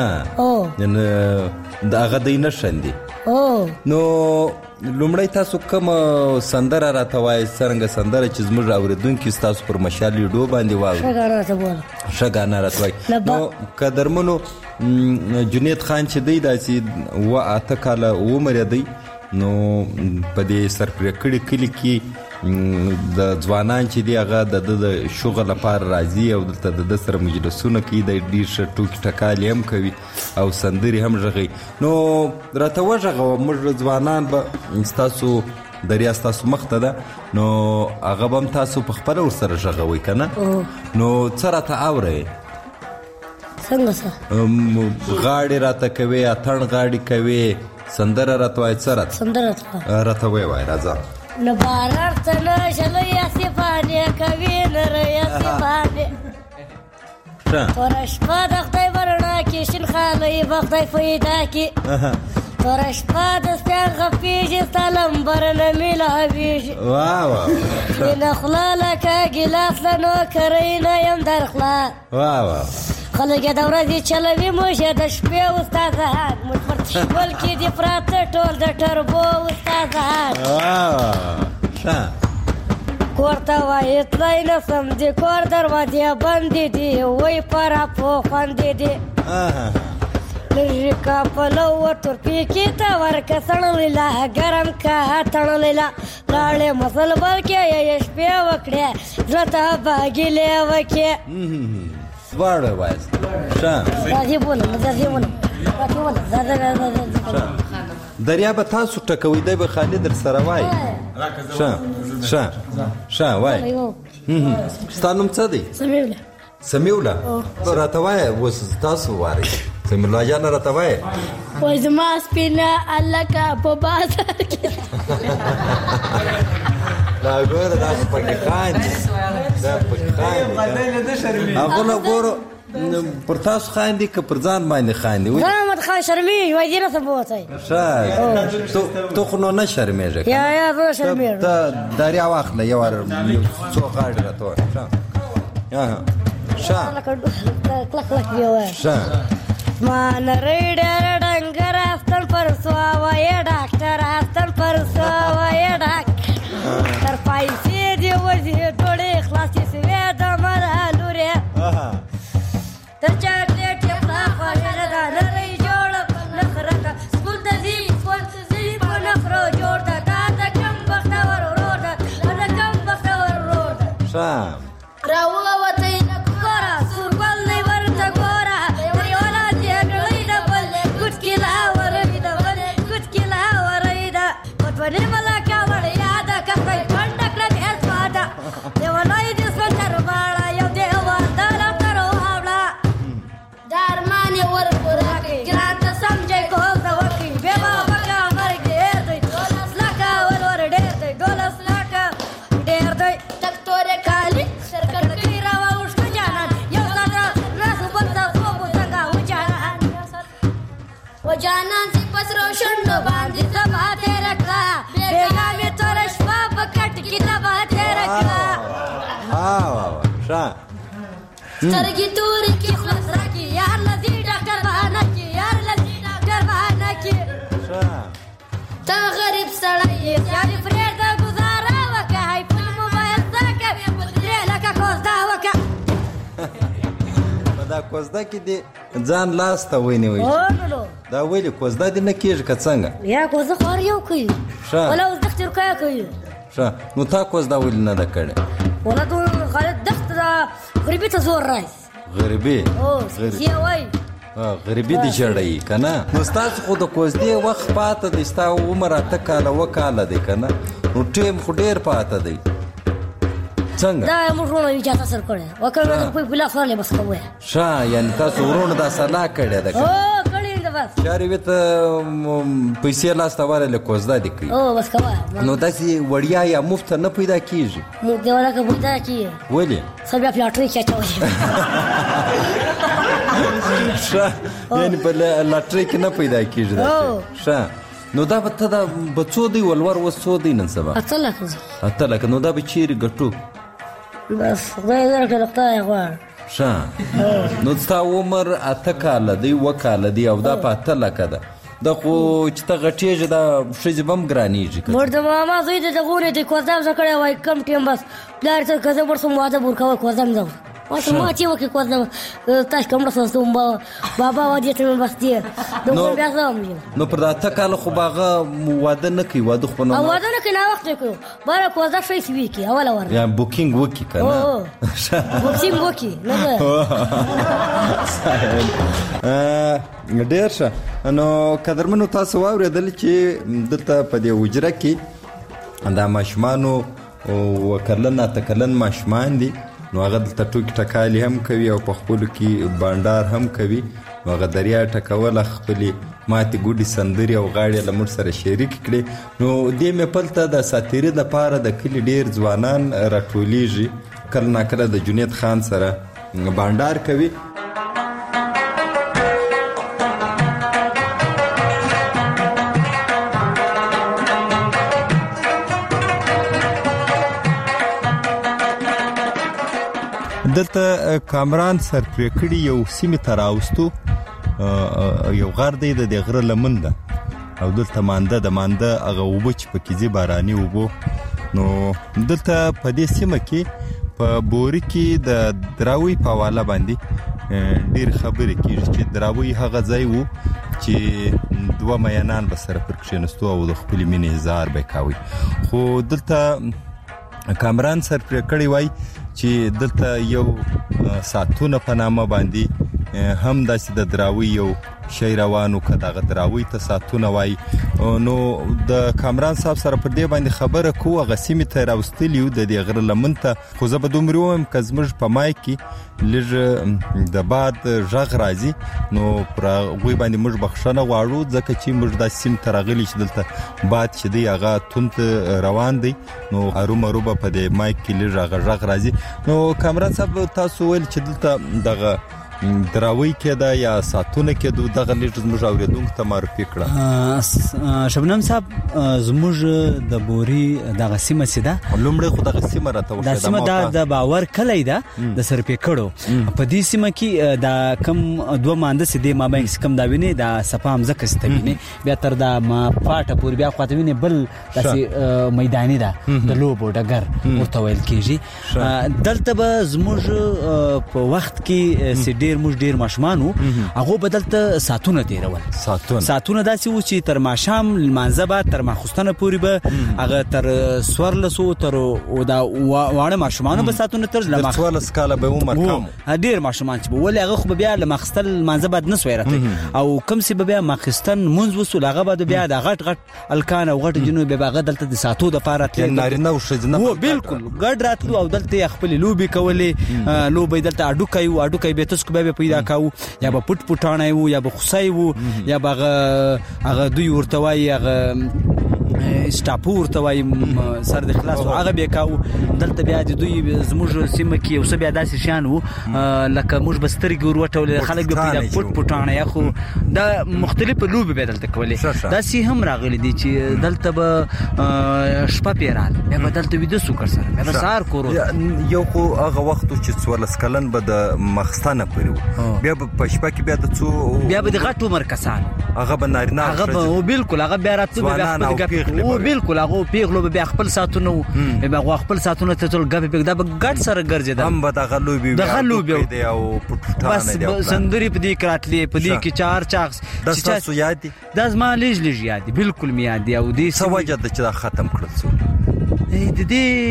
ښه د هغه دی نه شندي نو لومړی تاسو کومه سندره راته وایئ څرنګه سندره چې زموږ اورېدونکي ستاسو پر مشال لیډو باندې واوري ښه ګانا راته بوله ښه ګانا راته وایي نو قدرمنو جنید خان چې دی داسې اوه اته کاله عمر یې دی نو په دې سرپرې کړي کلي کې د ځوانان چې دی هغه د ده د شغل لپاره راځي او دلته د ده سره مجلسونه کوي د ډېر ښه ټوکې ټکالې هم کوي او سندرې هم غږوي نو راته وغږوه موږ ځوانان به ستاسو دریا ستاسو مخ ته ده نو هغه به هم تاسو په خپله ورسره غږوئ که نه نو څه راته اورئ څنګه څه غاړې راته کوې اتڼ غاړې کوې سندره راته وایي څه راته سندره راته وایي وایي راځه نه بارار ته نه شلوی اسیفانې کوي نری اسیفانې توره شپه د خدای برنا کې شین خالۍ به خدای پیدا کې توره شپه د سپیان غپېږي ستا لمبر نه میلاوېږي سپینه خوله لکه ګیلاس له نوکرۍ نه یم در خوله خلک یې د ورځې چلوي موږ یې د شپې استادان موږ پر تشکول کې دي پراته ټول د ټربو استادان کور ته وایي تللی نه سم د کور دروازې بندې دي وایي پراپو خوندې دي لږ کا پلو ورتورپیکي ته ورکه سړلی لا ګرم کا تړلی لا لاړې مسل بلکې یې شپې وکړې زړه ته به ګیلې وکړې دواړه وایست راځي بولم راځي بولم دریا به تاسو ټکوئ دی به خالد در سره وایي ښه ښه ښه وایي ستا نوم څه دی سمیوله سمیوله راته وایه اوس تاسو وارئ سمیوله جانه راته وایه وایي زما سپینه هلکه په بازار کې دا ګوره دا پکې خاندي دا پکې خاندي هغه نه ګورو پر تاسو خاندي که پر ځان باندې خاندي ځان احمد خان شرمېږي وایي دې نه څه بوتی ښه تو خو نو نه شرمېږه یا یا زه شرمېږم ته دریا واخله یو څو غاړې راته وایه ښه کلک کلک بیا وایه ښه زما نری ډېره ډنګر استن پر سوه وایه ډاکټر استن پر سوه وایه ډاکټر تر پیسې دې وځي ټولې خلاصې سوې د مره لورې تر چاکلیټ یې خلا خوږه ده نری جوړه په نخره ده سکول ته ځي سکول ته ځي په نخرو جوړ ده دا د کم بختور ورور ده دا د کم بختور ورور ده ښه راو ښوونځي په سرو شونډو باندې سبا تېره کړه بېګا مې توره شپه په کټ کې تبا تېره کړه سترګې تورې کې خوله سره کې یار لذي ډاکټر بهانه کې یار لذي ډاکټر بهانه کې ته غریب سړی یې خیال پرېږده ګزاره وکړه هایفون موبایل زده کوې په درې لکه کوزده وکړه په دا کوزده کې دې ځان لاس ته ونیوئ دا ولې کوزده دې نه کېږي که څنګه یا کوزده خو هر یو کوي ولا اوس دښتې رکایه کوي ښه نو تا کوزده ولې نه ده کړې ولا دو خالد دښته دا غریبي ته زور رایس غریبي سیه وایي غریبي دې ژړوي که نه نو ستاسو خو د کوزدې وخت پاته دی ستا عمر اته کاله اوه کاله دی که نه نو ټیم خو ډېر پاته دی څنګه دا موږ ورونه اجازه سر کړی وکړه روپۍ په لاس ورلې بس کوی ښه یعنې تاسو ورونو دا سلا کړې ده او کړې ده بس چارې وې ته پیسې لاس ته ورلې کوزده دې کوي او بس کوی نو داسې وړیا یا مفته نه پیدا کېږي موږ دې ولکه پیدا کېږي ولې څه بیا پلاټرۍ کې اچوي ښه یعنې په لاټرۍ کې نه پیدا کېږي ښه نو دا به ته دا به څو دی ولور اوس څو دی نن سبا اته لکه اته لکه نو دا به چیرې ګټو بس خدای درکړه خدای غواړ ښه نو ستا عمر اته کاله دی اوه کاله دی او دا په اته لکه ده دا خو چې ته غټېږي دا ښځې به هم ګرانېږي مړ د ماما زوی د دغونې دی کوزده زه کړی وای کم ټیم بس پلار ته که زه مړ سم واده به ورکوی کوزده م زه ماته ماتې وکړې کوزده تاسو که مړ سم بابا وادې ته مې بس دی د عمر بیا زه هم نو پر دا اته کاله خو به هغه واده نه کوي واده خو نه واده نه کوي ناوخته کوي باره کوزده ښه سوي کړي اوله ور یا بوکینګ وکړي که نه بوکسینګ وکړي نه ډېر ښه نو قدرمنو تاسو واورېدل چې دلته په دې حجره کې دا ماشومانو وکلن اته کلن ماشومان دي نو هغه دلته ټوکې ټکالې هم کوي او په خپلو کې بانډار هم کوي نو هغه دریا ټکوله خپلې ماتې ګوډې سندرې او غاړې له موږ سره شریک کړې نو دې محفل ته د ساتیري دپاره د کلي ډېر ځوانان راټولیږي کله ناکله د جنید خان سره بانډار کوي دلته کامران سرپرې کړي یو سیمې ته راوستو یو غر دی د دې غره لمن ده او دلته مانده د مانده هغه اوبه چې پکې ځي باراني اوبه نو دلته په دې سیمه کې په بوري کې د دراوۍ په حواله باندې ډېر خبرې کېږي چې دراوۍ هغه ځای و چې دوه مینان به سره پر کښېنستو او د خپلې مینې اظهار به یې کوي خو دلته کامران سرپرې کړی وای چې دلته یو ساتونه په نامه باندې هم داسې د دراوۍ یو شی روانو که دغه دراوۍ ته ساتونه وای نو د کامران صاحب سره پر دې باندې خبره کوو هغه سیمې ته راوستلي یو د دې غره لمن ته خو زه به دومره ووایم که زموږ په مایک کې لږ د باد غږ راځي نو پر هغوی باندې موږ بخښنه غواړو ځکه چې موږ داسې سیمې ته راغلي چې دلته باد چې دی هغه توند روان دی نو هرومرو به په دې مایک کې لږ هغه غږ راځي نو کامران صاحب تاسو ویل چې دلته دغه دراوۍ کېده یا ساتونه کېدو دغه لږ زموږ اورېدونکو ته معرفي کړه شبنم صاحب زموږ د بوري دغه سیمه چې ده لومړی خو دغه سیمه راته وښیه دا سیمه دا د باور کلی ده د سرپېکړو په دې سیمه کې دا کم دوه مانده چې دی ما باندې کم دا ویني دا صفا مځکه چې ته ویني بیا تر دا ما پاټه پورې بیا خواته ویني بل داسې میداني ده د لوبو ډګر ورته ویل کېږي دلته به زموږ په وخت کې ډېر موږ ډېر ماشومان وو هغو به دلته ساعتونه تېرول ساعتونه ساعتونه داسې وو چې تر ماښام لمانځه به تر ماخوستنه پورې به هغه تر څوارلسو تر دا واړه ماشومانو به ساعتونه تر څوارلس کاله به عمر کم ډېر ماشومان چې به ولې هغه خو به بیا له ماخستن لمانځه بعد نه سوی راتی او کوم چې به بیا ماخستن مونځ وسول هغه به بیا د غټ غټ الکان او غټ جنو به هغه دلته د ساعتو دپاره تلل نارینه او ښځینه وو بالکل ګډ راتلو او دلته خپلې لوبې کولې لوبې دلته اډوکی وو اډوکی به تاسو به پیدا کاو یا به پټ پټانه وو یا به خصای وو یا به هغه دوی ورته وایي هغه سټاپور ته وای سر د خلاص هغه به کاو دلته بیا د دوی زموږ سیمه کې یو څه بیا داسې شان وو لکه موږ بسترګ ورټول خلک به پیدا پټ پټانه یا خو دا مختلفه لوبه به دلته کولې دا سی هم راغلي دي چې دلته به شپه پیرال بیا به دلته ویده سو کر سره بیا سار کورو یو خو هغه وخت چې څوارلس کلن به د مخستانه پرو بیا په شپه کې بیا د څو بیا به د غټ عمر کسان هغه به نارینه هغه به بالکل هغه بیا راته بیا خپل او بالکل هغه پیغلو بیا خپل ساتونو بیا خپل ساتونو ته ټول غبي دا به ګډ سره ګرځي هم به د غلوبي د غلوبي دی او پټټانه دی بس سندري په دې کراتلې په دې کې چار چاغ د تاسو یاد دي د زما لږ لږ یاد دي بالکل می یاد دي او دې سوجه د چې ختم کړل شو د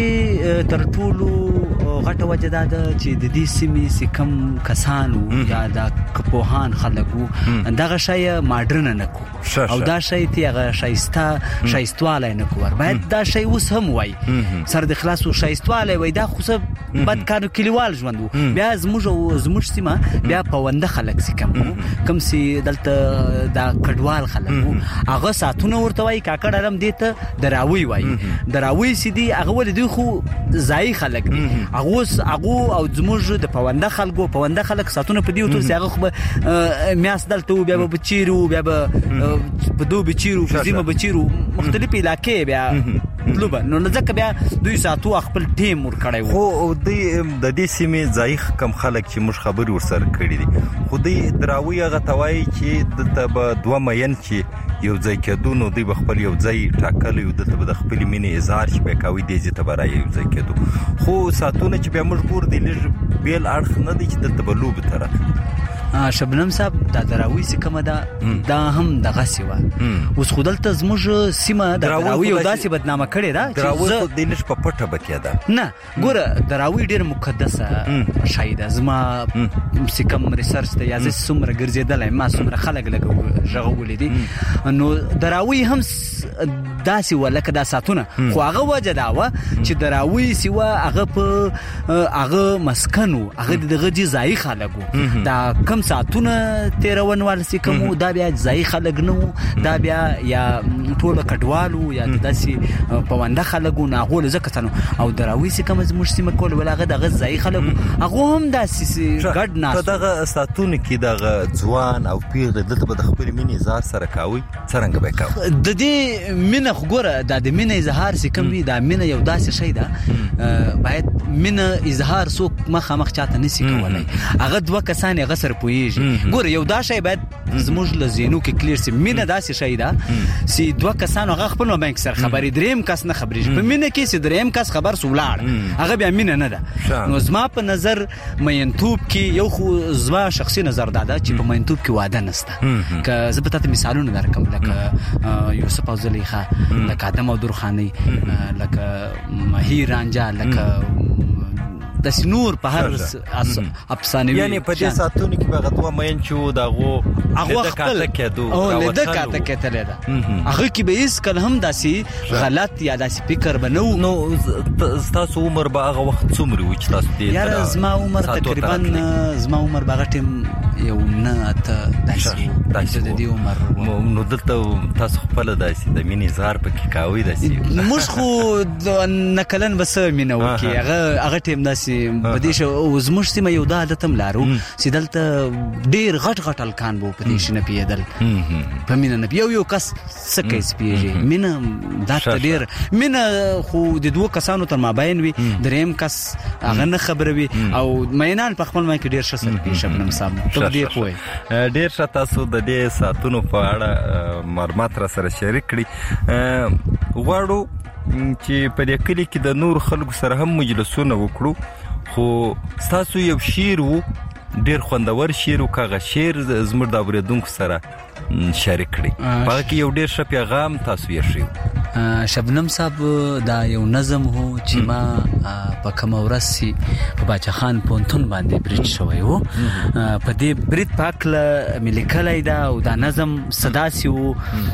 دې تر ټولو غټه وجه دا ده چې د دې سیمې سکم کسانو یا د کپوهان خلکو دغه شی ماډرن نه کو او دا شی تی هغه شایسته شایستواله نه کو باید دا شی اوس هم وای سر د خلاصو شایستواله وای دا خو څه بد کارو کلیوال ژوند بیا زموږ زموږ سیمه بیا پونده خلک سکم کم سي دلته دا کډوال خلک هغه ساتونه ورته وای کاکړ علم دیته دراوی وای دراوی سیدی هغه ول دی خو ځای خلک دي هغه هغه او زموږ د پونده خلکو پونده خلک ساتونه په دیو ته هغه خو میاس دلته بیا به چیرو بیا به په دوه بچیرو فزیمه بچیرو مختلف علاقې بیا لوبه نو ځکه بیا دوی ساتو خپل ټیم ور کړی خو د دې سیمې ځای کم خلک چې موږ خبر ورسره کړی دي خو دې دراوی هغه توای چې د تب دوه مین چې یو ځای کېدو نو دوی خپل یو ځای ټاکل یو د د خپل مینې اظهار چې به کوي د دې تبرای یو ځای کېدو خو ساتونه چې بیا موږ ګور دی لږ بیل اړخ نه دي چې د تبلوب طرف شبنم صاحب دا دراوی سکه دا دا هم دغه سیوا اوس خودلته زموږ سیمه د دراوی او داسې بدنامه کړي دا دراوی خو د لږ په پټه بکیا ده نه ګوره دراوی ډیر مقدسه شاید زما سکم ریسرچ ته یازه سمره ګرځیدل ما سمره خلک لګو ژغولې دي نو دراوی هم داسې ولکه دا ساتونه خو هغه وجه دا و چې دراوی سیوا هغه په هغه مسکنو هغه دغه دي ځای خلکو دا کم ساتونه تیرون والسی کوم دا بیا ځای خلک نو دا بیا یا ټول کډوالو یا داسې پونده خلکو نه غول زکه تنو او دراوی سي کوم زموږ سیمه کول ولغه دغه ځای خلکو هغه هم داسې ګډ نه دغه ساتونه کې دغه ځوان او پیغله دلته به د خپل مینې اظهار سره کاوي څنګه به کاوي د دې مینه خګوره د مینې اظهار سي کوم دا مینه یو داسې شی ده باید مینه اظهار سو مخه مخ چاته نسی کولای هغه دوه کسان هغه سره پويږي ګوره یو دا شی باید زموږ لزینو کې کلیر سي مینه داسې شی ده سي دوه کسان هغه خپل بانک سره خبرې دریم کس نه خبرې په مینه کې سي دریم کس خبر سولاړ هغه بیا مینه نه ده نو زما په نظر مینتوب کې یو خو زما شخصي نظر دا ده چې په مینتوب کې واده نسته که زه به تاسو مثالونه درکم لکه یوسف او زلیخا لکه آدم او درخانی لکه مهیر رانجا لکه د سنور په هر افسانوي یعنی په دې ساتونو کې بغتوا مین چې داغو هغه خپل کېدو او لده کاته کېتل ده هغه کې به هیڅ کله هم داسي غلط یا داسي فکر بنو نو تاسو عمر به هغه وخت څومره و چې تاسو دې یار زما عمر تقریبا زما عمر باغه ټیم یو نه ته داسي داسي د دې عمر نو دلته تاسو خپل داسي د مینې اظهار پکې کاوي داسي مش خو نکلن بس مینه وکي هغه هغه ټیم داسي بدیش او زموږ سیمه یو د عادت هم لارو چې دلته ډیر غټ غټ الکان وو په دې شنه پیدل په مینه نه یو یو کس سکه سپیږي مینه دا ډیر مینه خو د دوه کسانو تر مابین وي دریم کس هغه نه خبروي او مینان په خپل مای کې ډیر شسل پیښ شبنم صاحب ته دې پوي ډیر شته تاسو د دې ساتونو په اړه معلومات را سره شریک کړي غواړو چې په دې کلی کې د نور خلکو سره هم مجلسونه وکړو خو تاسو یو شعر وو ډیر خوندور شعر او کاغه شعر زموږ د اوریدونکو سره شریک کړي په کې یو ډیر ښه پیغام تاسو یې شریک شبنم صاحب دا یو نظم هو چې ما په کوم ورسي په باچا خان پونتون باندې برید شوی وو په دې برید پاکله ملکلای دا او دا نظم صداسي وو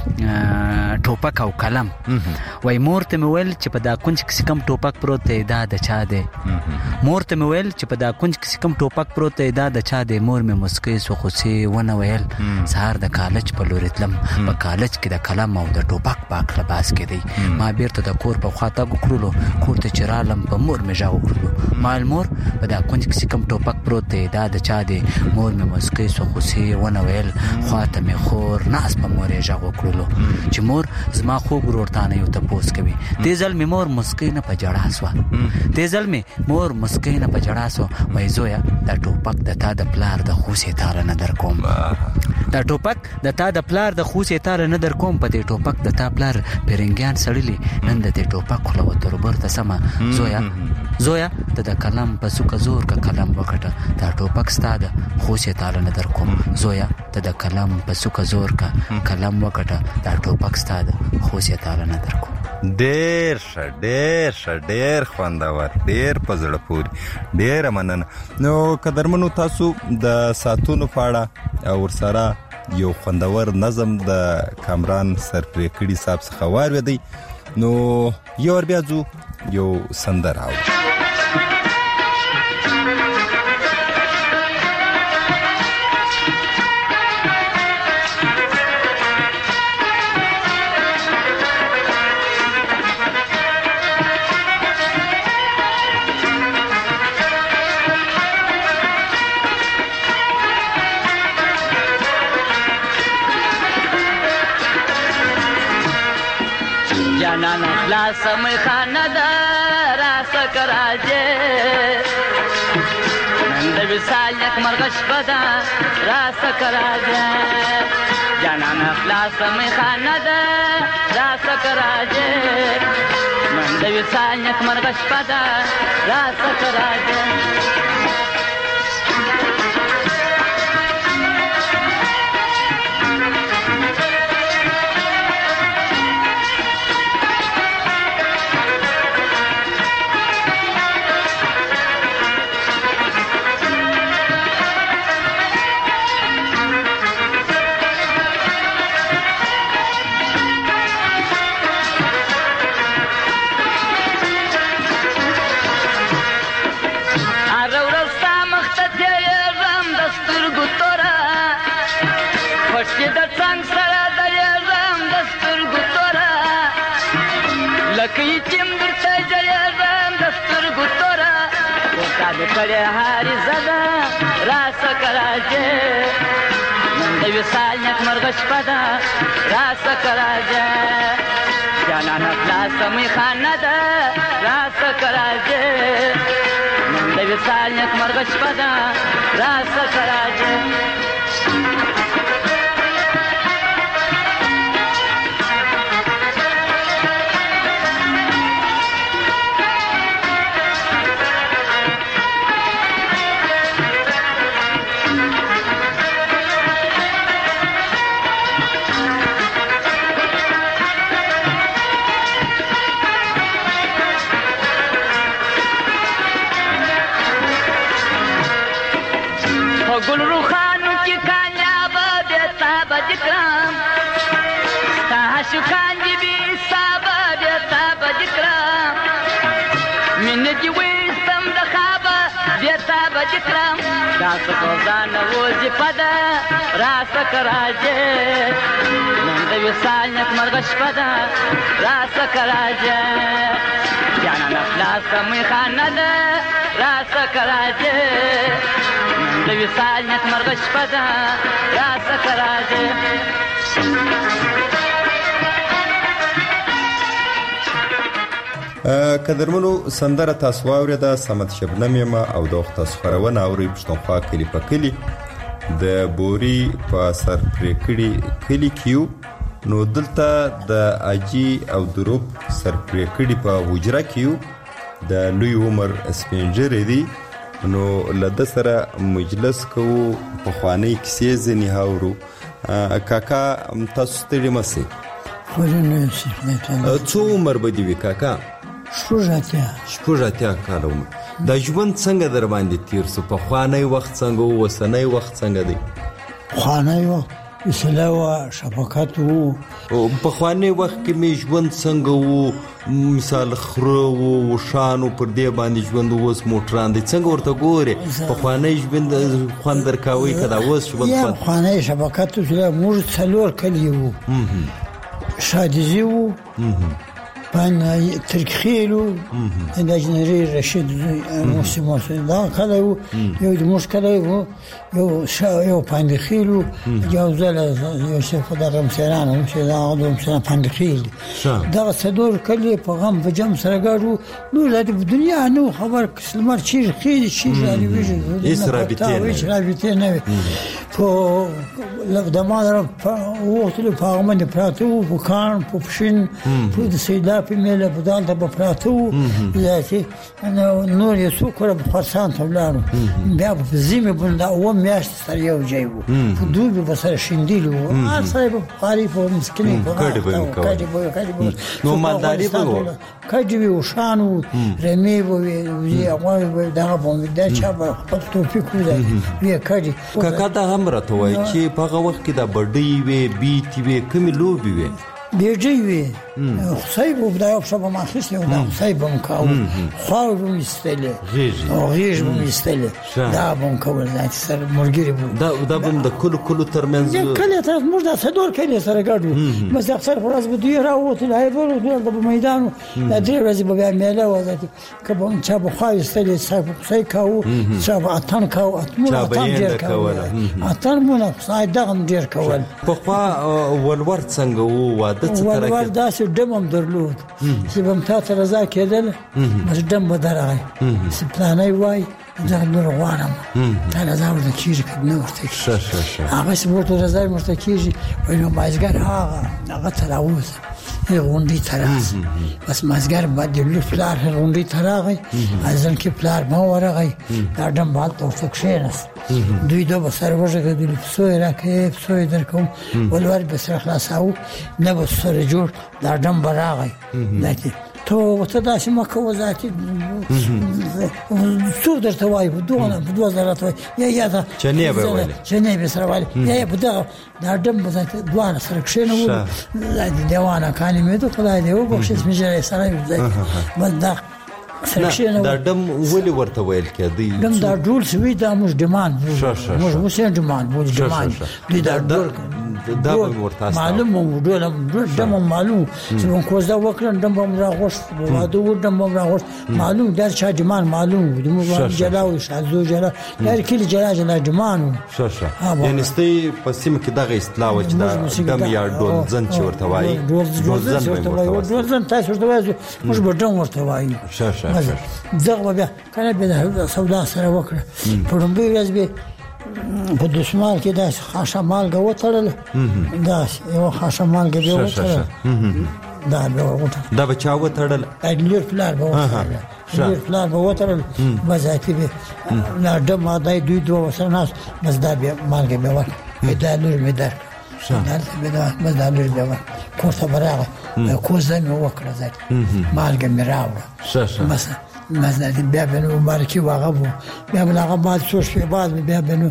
ټوپک او قلم وای مورته مول چې په دا کونج کې کم ټوپک پروت دی دا د چا دی مورته مول چې په دا کونج کې کم ټوپک پروت دی دا د چا دی مور مې مسکې سو خوسي ونه ویل سهار د کالج په لورتلم په کالج کې د قلم او د ټوپک پاکله باس کې دی. ما بیرته د کور په خوا تګ وکړلو. کور ته چې رالم په مور مې غږ وکړلو. ما مور په دا کونج کې کوم ټوپک پروت دی دا د چا دی؟ مور مې مسکۍ سو خوسي ونه ویل خواته مې خور ناس په مور یې غږ وکړلو چې مور زما خو ګورتانه یو تپوس کوي. دې ځل مې مور مسکۍ نه په جړا سو. دې ځل مې مور مسکۍ نه په جړا سو. وای زویا دا ټوپک د تا د پلار د خوسې تار نه در کوم. دا ټوپک د تا د پلار د خوسې تار نه در کوم. په دې ټوپک د تا پلار پرنګیان سړلی نن د دې ټوپک خو تر برته سما. زویا زویا ته د کلم په سوکه زور کا کلم وکټه دا ټوپک ستاده خوسې تار نه در کوم. زویا ته د کلم په سوکه زور کا کلم وکټه دا ټوپک ستاده خوسې تار نه در کوم. ډېر ښه ډېر ښه ډېر خوندور ډېر په زړه پورې ډېره مننه. نو قدرمنو تاسو د ساعتونو په اړه او ورسره یو خوندور نظم د کامران سرپرېکړي صاحب څخه واورېدئ. نو یو ور بیا ځو یو سندره اورو. جانانا خلاص مې خانه ده راسه کراجه نن د وصال یک مرغه شپه ده راسه کراجه جانانا خلاص مې خانه ده راسه کراجه نن د وصال یک مرغه شپه ده راسه کراجه لکه چیم درته جیرم د سترګو توره ورته د کړې هاري زده راسه کراجه نن د وصال نیکمرغه شپه ده راسه کراجه جانانه خلاصه مې خانه ده راسه کراجه نن د وصال نیکمرغه شپه ده راسه کراجه گل روخانو کی کامیاب بیتا بجکرام تاها شکان جی بی سابا بیتا بجکرام من جی ویستم دخابا بیتا بجکرام داس کوزان وزی پدا راس کراجه نند وصال نیکمرغه شپه ده راس کراجه جانا نفلاس می خانه ده راس کراجه د وصال نیکمرغه شپه ده راسه کراجه قدرمنو سندره تاسو واورېده صمد شبنم یم او د وخت تاسو خپرونه اورئ پښتونخوا کلي په کلي د بوري په سرپرېکړي کلي کې نو دلته د اجي او دروب سرپرېکړي په حجره کې د لوی عمر سپینجرې دي نو لده سره مجلس کوو په خواني کیسې ځنې هاورو کاکا تاسو ستړي مسئ څو عمر به دي وي کاکا شپږ اتیا شپږ اتیا کاله عمر دا ژوند څنګه در باندې تیر سو په خواني وخت څنګه و وسنۍ وخت څنګه دی خواني وخت اصلاح و شفقت وو په خواني وخت کې می ژوند څنګه وو مثال خرو وو شانو پر دې باندې ژوند ووس موټران دي څنګه ورته ګوري په خواني ژوند خوندر کاوي کدا ووس ژوند په خواني شفقت سره موږ څلور کلی وو شادزي وو بان تركخيلو عند جنري رشيد موسى موسى دا كذا يو المشكله يو يو شا يو باندخيلو يو زلا يو شيف دار مسيران مش دا عضو مسيران باندخيل دا صدور كلي بغم بجم سرقارو نو لا الدنيا نو خبر كسلمر شي خيل شي يعني ويجي اسرابتين اسرابتين فو لقدام وقت اللي فاهمين براتو وكان بوبشين بود سيدا في ميلا بدال ده بفراتو ذاتي أنا نور يسوق ولا بخرسان تبلانو بيا بزيمة بندا أول مياش سريع وجايبو فدوبي بصير شنديلو أصلاً بخاريف ومسكين كادبو كادبو كادبو نو مالداري بقول كادبو وشانو رميبو وزي أقوى دعابهم ده شابر خطو في كذا ويا كادي كاكادا همرة توي شيء بقى وقت كده بدي وي بيتي وي كم لوبي وي بيجي وي خصيب وبدا يشرب مع خصني ودا خصيب مكاو خاوي بمستله غيجي او غيج بمستله دا بمكاو ذات سر مرغري بو دا دا بن دا كل كل ترمنز كل ترى مردا صدور كل سر قادو بس اكثر فراس بدي راوت الهيبر ودول بميدان ادري رزي بيع ميلا وذات كبون شاب خاوي استله صاحب سيكاو شاب اتن كاو اتمر اتن دير كاو اتن منا صايد دغم دير كاو بقى والورد څنګه وو واده څه ترکه والورد داس دمم درلود سبم تاتر رضا كدل بس دم درغي سبلاني واي ده نور غوانم انا زاور كيجي كنور تك شا شا شا اغه سبورت رضا مرتكيجي وينو مازغر ها اغه تلاوز غوندي تراز بس مازغر بعد له فلار غوندي تراغي ازن كي فلار ما ورغي دم بالت وفكشينس دوی دو بسر وجه دوی سوی راکه سوی درکم ولور بسر خلاصاو نه بسر جور در دم براغی نتی تو تداش مکه وزاتی تو در توای بدون بدون زرات یا یا تا چنیه به چنیه به سر ولی یا بده در دم بزات دوان سرکشنه و دیوانه کانی میدو خدای دیو بخش میجره سرای بده دا دم ولي ورته ویل کېدی دم دا ډول سوي دا موږ ډمان موږ موږ ډمان موږ ډمان دي دا ډول دا ورته معلوم ډول دم معلوم چې کوم دا وکړم دم هم راغوش واده و دم هم راغوش معلوم در چا ډمان معلوم دي موږ جلاو شازو جلا هر کله جلا جلا ډمان شه شه یعنی ستې پسیم کې دغه اصطلاح و چې دا دم یا ډول ځن چې ورته وایي ډول ځن ورته وایي ډول ځن تاسو ورته وایي موږ به ډم ورته وایي شه شه دغه بیا کنه به سودا سره وکړه پرمبي ورځ به په دسمال کې دا خاصه مالګه وتړل دا یو خاصه مالګه به وتړل دا به وتړل دا به چا وتړل اډلیر فلار به وتړل اډلیر فلار به وتړل مزاتی به نه دمه دای دوی دوه سره ناس بس دا به مالګه به وکړه دا لور می در دلته به دا بس دا لور به وکړه کوته براغه کوزه مې وکړه ځکه مالګه مې راوړه مثلا مثلا بیا بنو مبارکي واغبو بیا بلغه بعد څو شپې بعد بیا بنو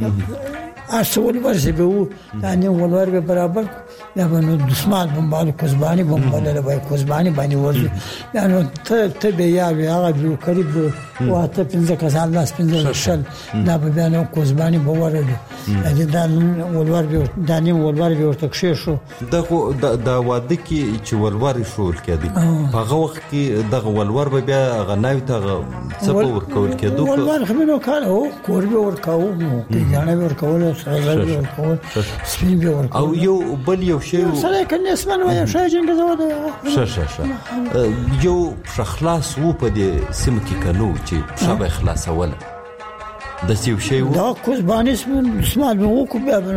اصل ورسې به وو دا نه ولور به برابر بیا بنو دسمال بمبالو کوزبانی بمباله به کوزبانی باندې ورځي یعنی ته ته به یا هغه بلو قریب واته پنځه کسان لاس پنځه شل دا به بیا نو کوزبانی به ورلو دا ولور به دا نه ولور به ورته کښې شو دا دا واده کې چې ولور شو کېدی هغه وخت کې دغه ولور به بیا غناوي ته څه ورکول کېدو ولور خو نو کار او کور به ورکاو نو کې ځانه ورکول سره ورکول سپین به ورکول او یو بل یو شی سره کنه اسمن وای شای جنګ زوده شه شه شه یو خلاص وو په دې سم کې کنو چې شابه خلاص ولا د سیو شی وو دا کوزبانی اسم اسمال به وو کو بیا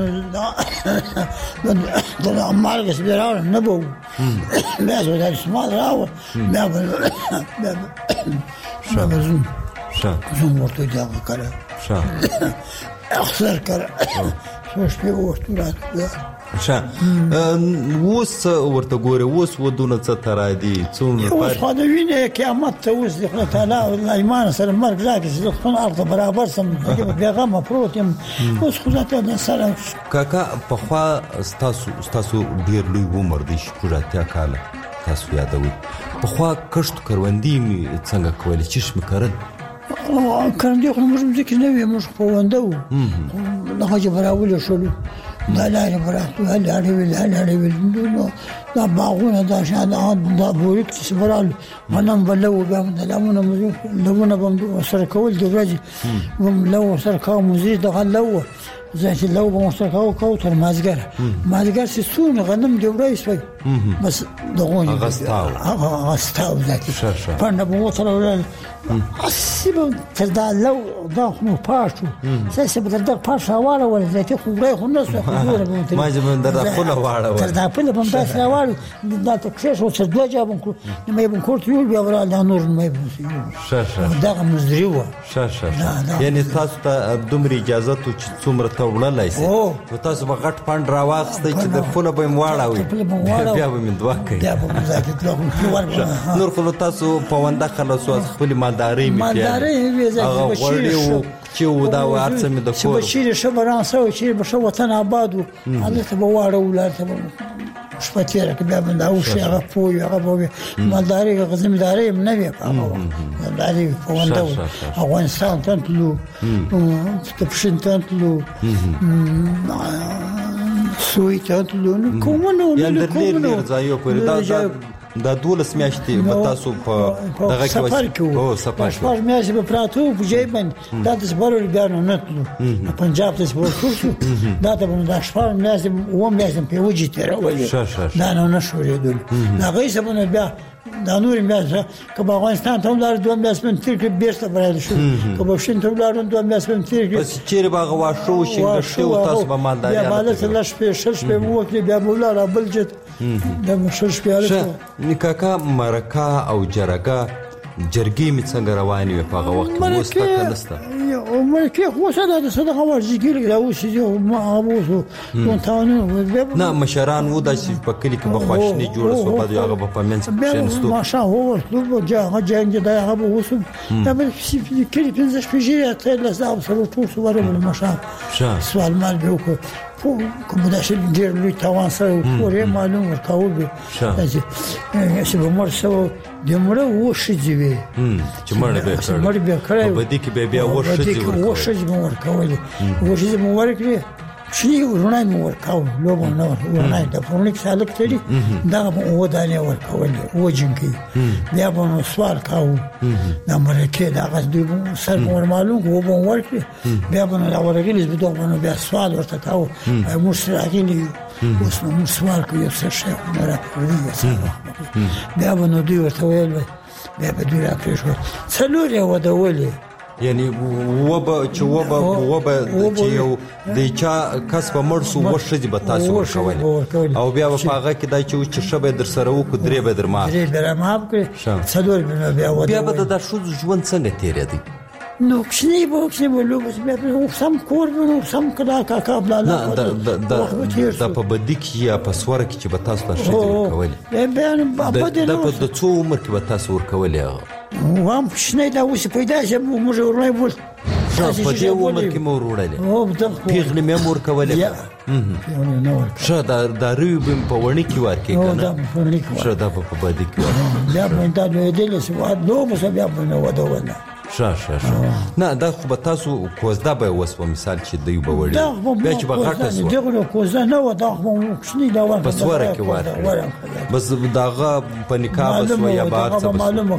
دا عمال کس بیراو نه بو بیا زو دا اسمال راو بیا بیا شه شه زوم ورته دا کړه شه اخسر کړه څه شپه ورته شه ووس ورته ګوره ووس ودونه څه تر دي څومره اوس خو د وینې قیامت ته اوس د خدای تعالی او ایمان سره مرګ راکړي چې خپل ارض برابر سم پیغام پروت يم اوس خدای ته سره کاکا په خوا تاسو تاسو ډیر لوی عمر دي شکراتیا کاله تاسو یادوي په خوا کښت کروندې می څنګه کولې چې شم کړل او کړندې خو موږ ځکه نه وي موږ په وندو نه هغه براول شو دا لاره براتو هل اړول هل اړول نو دا باغونه دا شان دا بوریک چې برال منم بلو بیا د لمونه مزو لمونه بم سره کول د ورځې بم لو سره کوم مزي د لو زه لو بم سره کوم کو تر مازګر مازګر چې سون غنم دی ورځ وي بس دغه غستاو غستاو ذاتي پنه بو تر اسيبه تر دا لو دا خو پاشو سه به دا پاش حواله ول ذاتي خو غره خو نس خو ما زمون در خپل واړه تر دا په بم تاسو راوړ دا ته څه شو چې دوه جابم کو نه مې بم کوټ یو بیا ورا دا نور مې بم شه شه دا مزریو شه شه یعنی تاسو ته دومره اجازه ته چې څومره ته وړلای سي او تاسو به غټ پاند راواخستئ چې د خپل به مواړه بیا به من دوه کوي بیا به ذاتي دوه نور خو تاسو په ونده خلاصو خپل مالداري می مالداري وي زه بشیر چې ودا ورڅ می د کور بشیر شبران سو چې بشو وطن آبادو الله ته بواړه ولارته شپتیره کې بیا باندې او شي هغه پوي هغه به مالداري غزمداري نه وي هغه مالداري په ونده افغانستان ته تلو ته پښین ته تلو سوی ته تلو کومه نه کومه ځایو پر دا دا دولس میاشتې په تاسو په دغه کې سفر کوو او سفر سفر میاشتې په پراتو په ځای باندې دا د سفر ګانو نه تلو پنجاب ته سفر کوو دا ته د سفر میاشتې و میاشتې په وجه تر ولې دا نه نشوریدل دا غیسه باندې بیا دا نور میاشتې که په افغانستان ته ولر دوه میاشتې من تیر کې بیرته برابر شو که په شین ته ولر دوه میاشتې من تیر کې بس چیرې باغ واښو شي شو تاسو به مالداري بیا مالته لښ په شش په مو کې بیا ولر بلجت دا مشش پیاله نکاکا مرکا او جرګه جرګې می څنګه روانې وي په هغه وخت کې اوس تک نسته او مرکه خو ساده د صدقه ورزګیر دا اوس یو ما اوسو مونتانو نه مشران و د په کلی کې بخښنی جوړ سو په هغه په پمنس شنستو ماشا هو نو جا جنګ دا هغه اوس دا به کلی پنځه شپږی ته لازم سره ټول سواره ماشا سوال مال به کو کوم دا شي ډیر لوی توان سره پورې معلوم ورکول به چې به مر سو د مړه وښه دی چې مړ به کړ مړ به کړ په دې کې به بیا وښه دی وښه دی ورکول وښه دی ورکړي شي ورونه مو ورکاو لوبو نو ورونه د فورنیک سالک تلي دا مو ودانه ورکول وجنکی بیا به سوال کاو دا مرکه دا غس دی سر مور معلوم وو بو ورکړي بیا به نو ورګلیز به دوه بیا سوال ورته کاو مو سره غلی اوس نو سوال کوي څه شي مرکه بیا به نو دی ورته ویل بیا به دی راکړو څلور یو ودولې یعنی وبا چې وبا وبا چې یو د چا کسب مرسو وشدي به تاسو ورکول او بیا په هغه کې دا چې شبه در سره وکړي درې به در ما درې به ما کړ څلور بیا بیا به د شو ژوند څنګه تیر دی نو کښنی به کښنی به لوبس بیا سم کور نو سم کدا کا کا بلا نه د په بدی کې یا په سوره کې چې به تاسو ته شي ورکول بیا د په د څو عمر کې به تاسو ورکول یا وام کښنی دا اوس پیدا شه موږ ورنای بول په دې عمر کې مور وړل او د پیغله مې مور کولې شه دا د ریو بم په ونی کې ورکې کنه شه دا په بدی کې بیا په دا له دې له سواد نو مو بیا په نو ودونه شه شه شه نه دا خو به تاسو کوزدا به وسو مثال چې دی به وړي بیا چې به غټه سو دغه کوزدا نه و دا خو کښنی دا ور بس ورکه ور بس داغه په نکاح وسو یا بار څه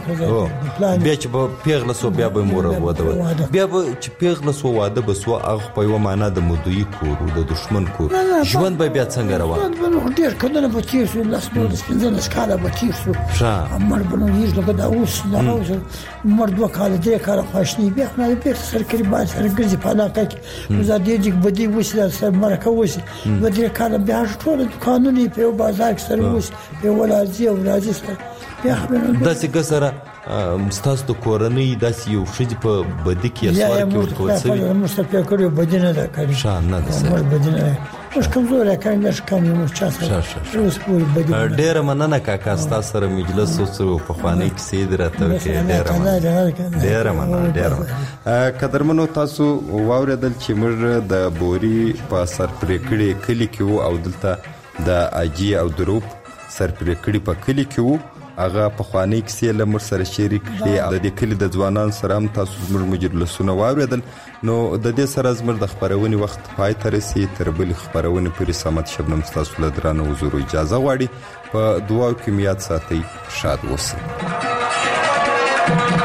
بیا چې به پیغله سو بیا به مور وده بیا به چې پیغله سو واده بسو هغه په یو معنا د مودوی کور د دشمن کور ژوند به بیا څنګه روان ډیر کله به تیر شو لاس په سپینځل سکاله به تیر شو امر بنو یې لکه دا اوس دا اوس مرد وکاله دې کار خواشنی بیا نه به سرکري باز سرګرځي په علاقه کې مزادي جګ بدی وسله سر مرکه وسی ودې کار بیا ټول قانوني په بازار کې سره وس په ولازي او راځي سره بیا د څنګه سره مستاس د کورنۍ داسې یو شې په بدی کې اسوار کې ورکول شوی مستفیه کړو بدینه دا کوي شان نه ده بدینه مش کمزور کار نش کم یو چاس اوس پوری بدینه ډېر مننه کاکا تاسو سره مجلس وسو په خواني کې سید راته کې ډېر مننه ډېر مننه ډېر قدرمنو تاسو واوریدل چې موږ د بوري په سر پرې کړي کلی کې وو او دلته د اجي او دروپ سر پرې کړي په کلی کې وو هغه په خواني کیسې له مر سره شریک کړي او د دې کلی د ځوانان سره هم تاسو زموږ مجلسونه واوریدل. نو د دې سره زموږ د خبرونې وخت پای ته رسي. تر بل خبرونې پورې سمت شبنم تاسو له درانه حضور اجازه غواړي. په دعا کې میاد ساتي. شاد اوسئ.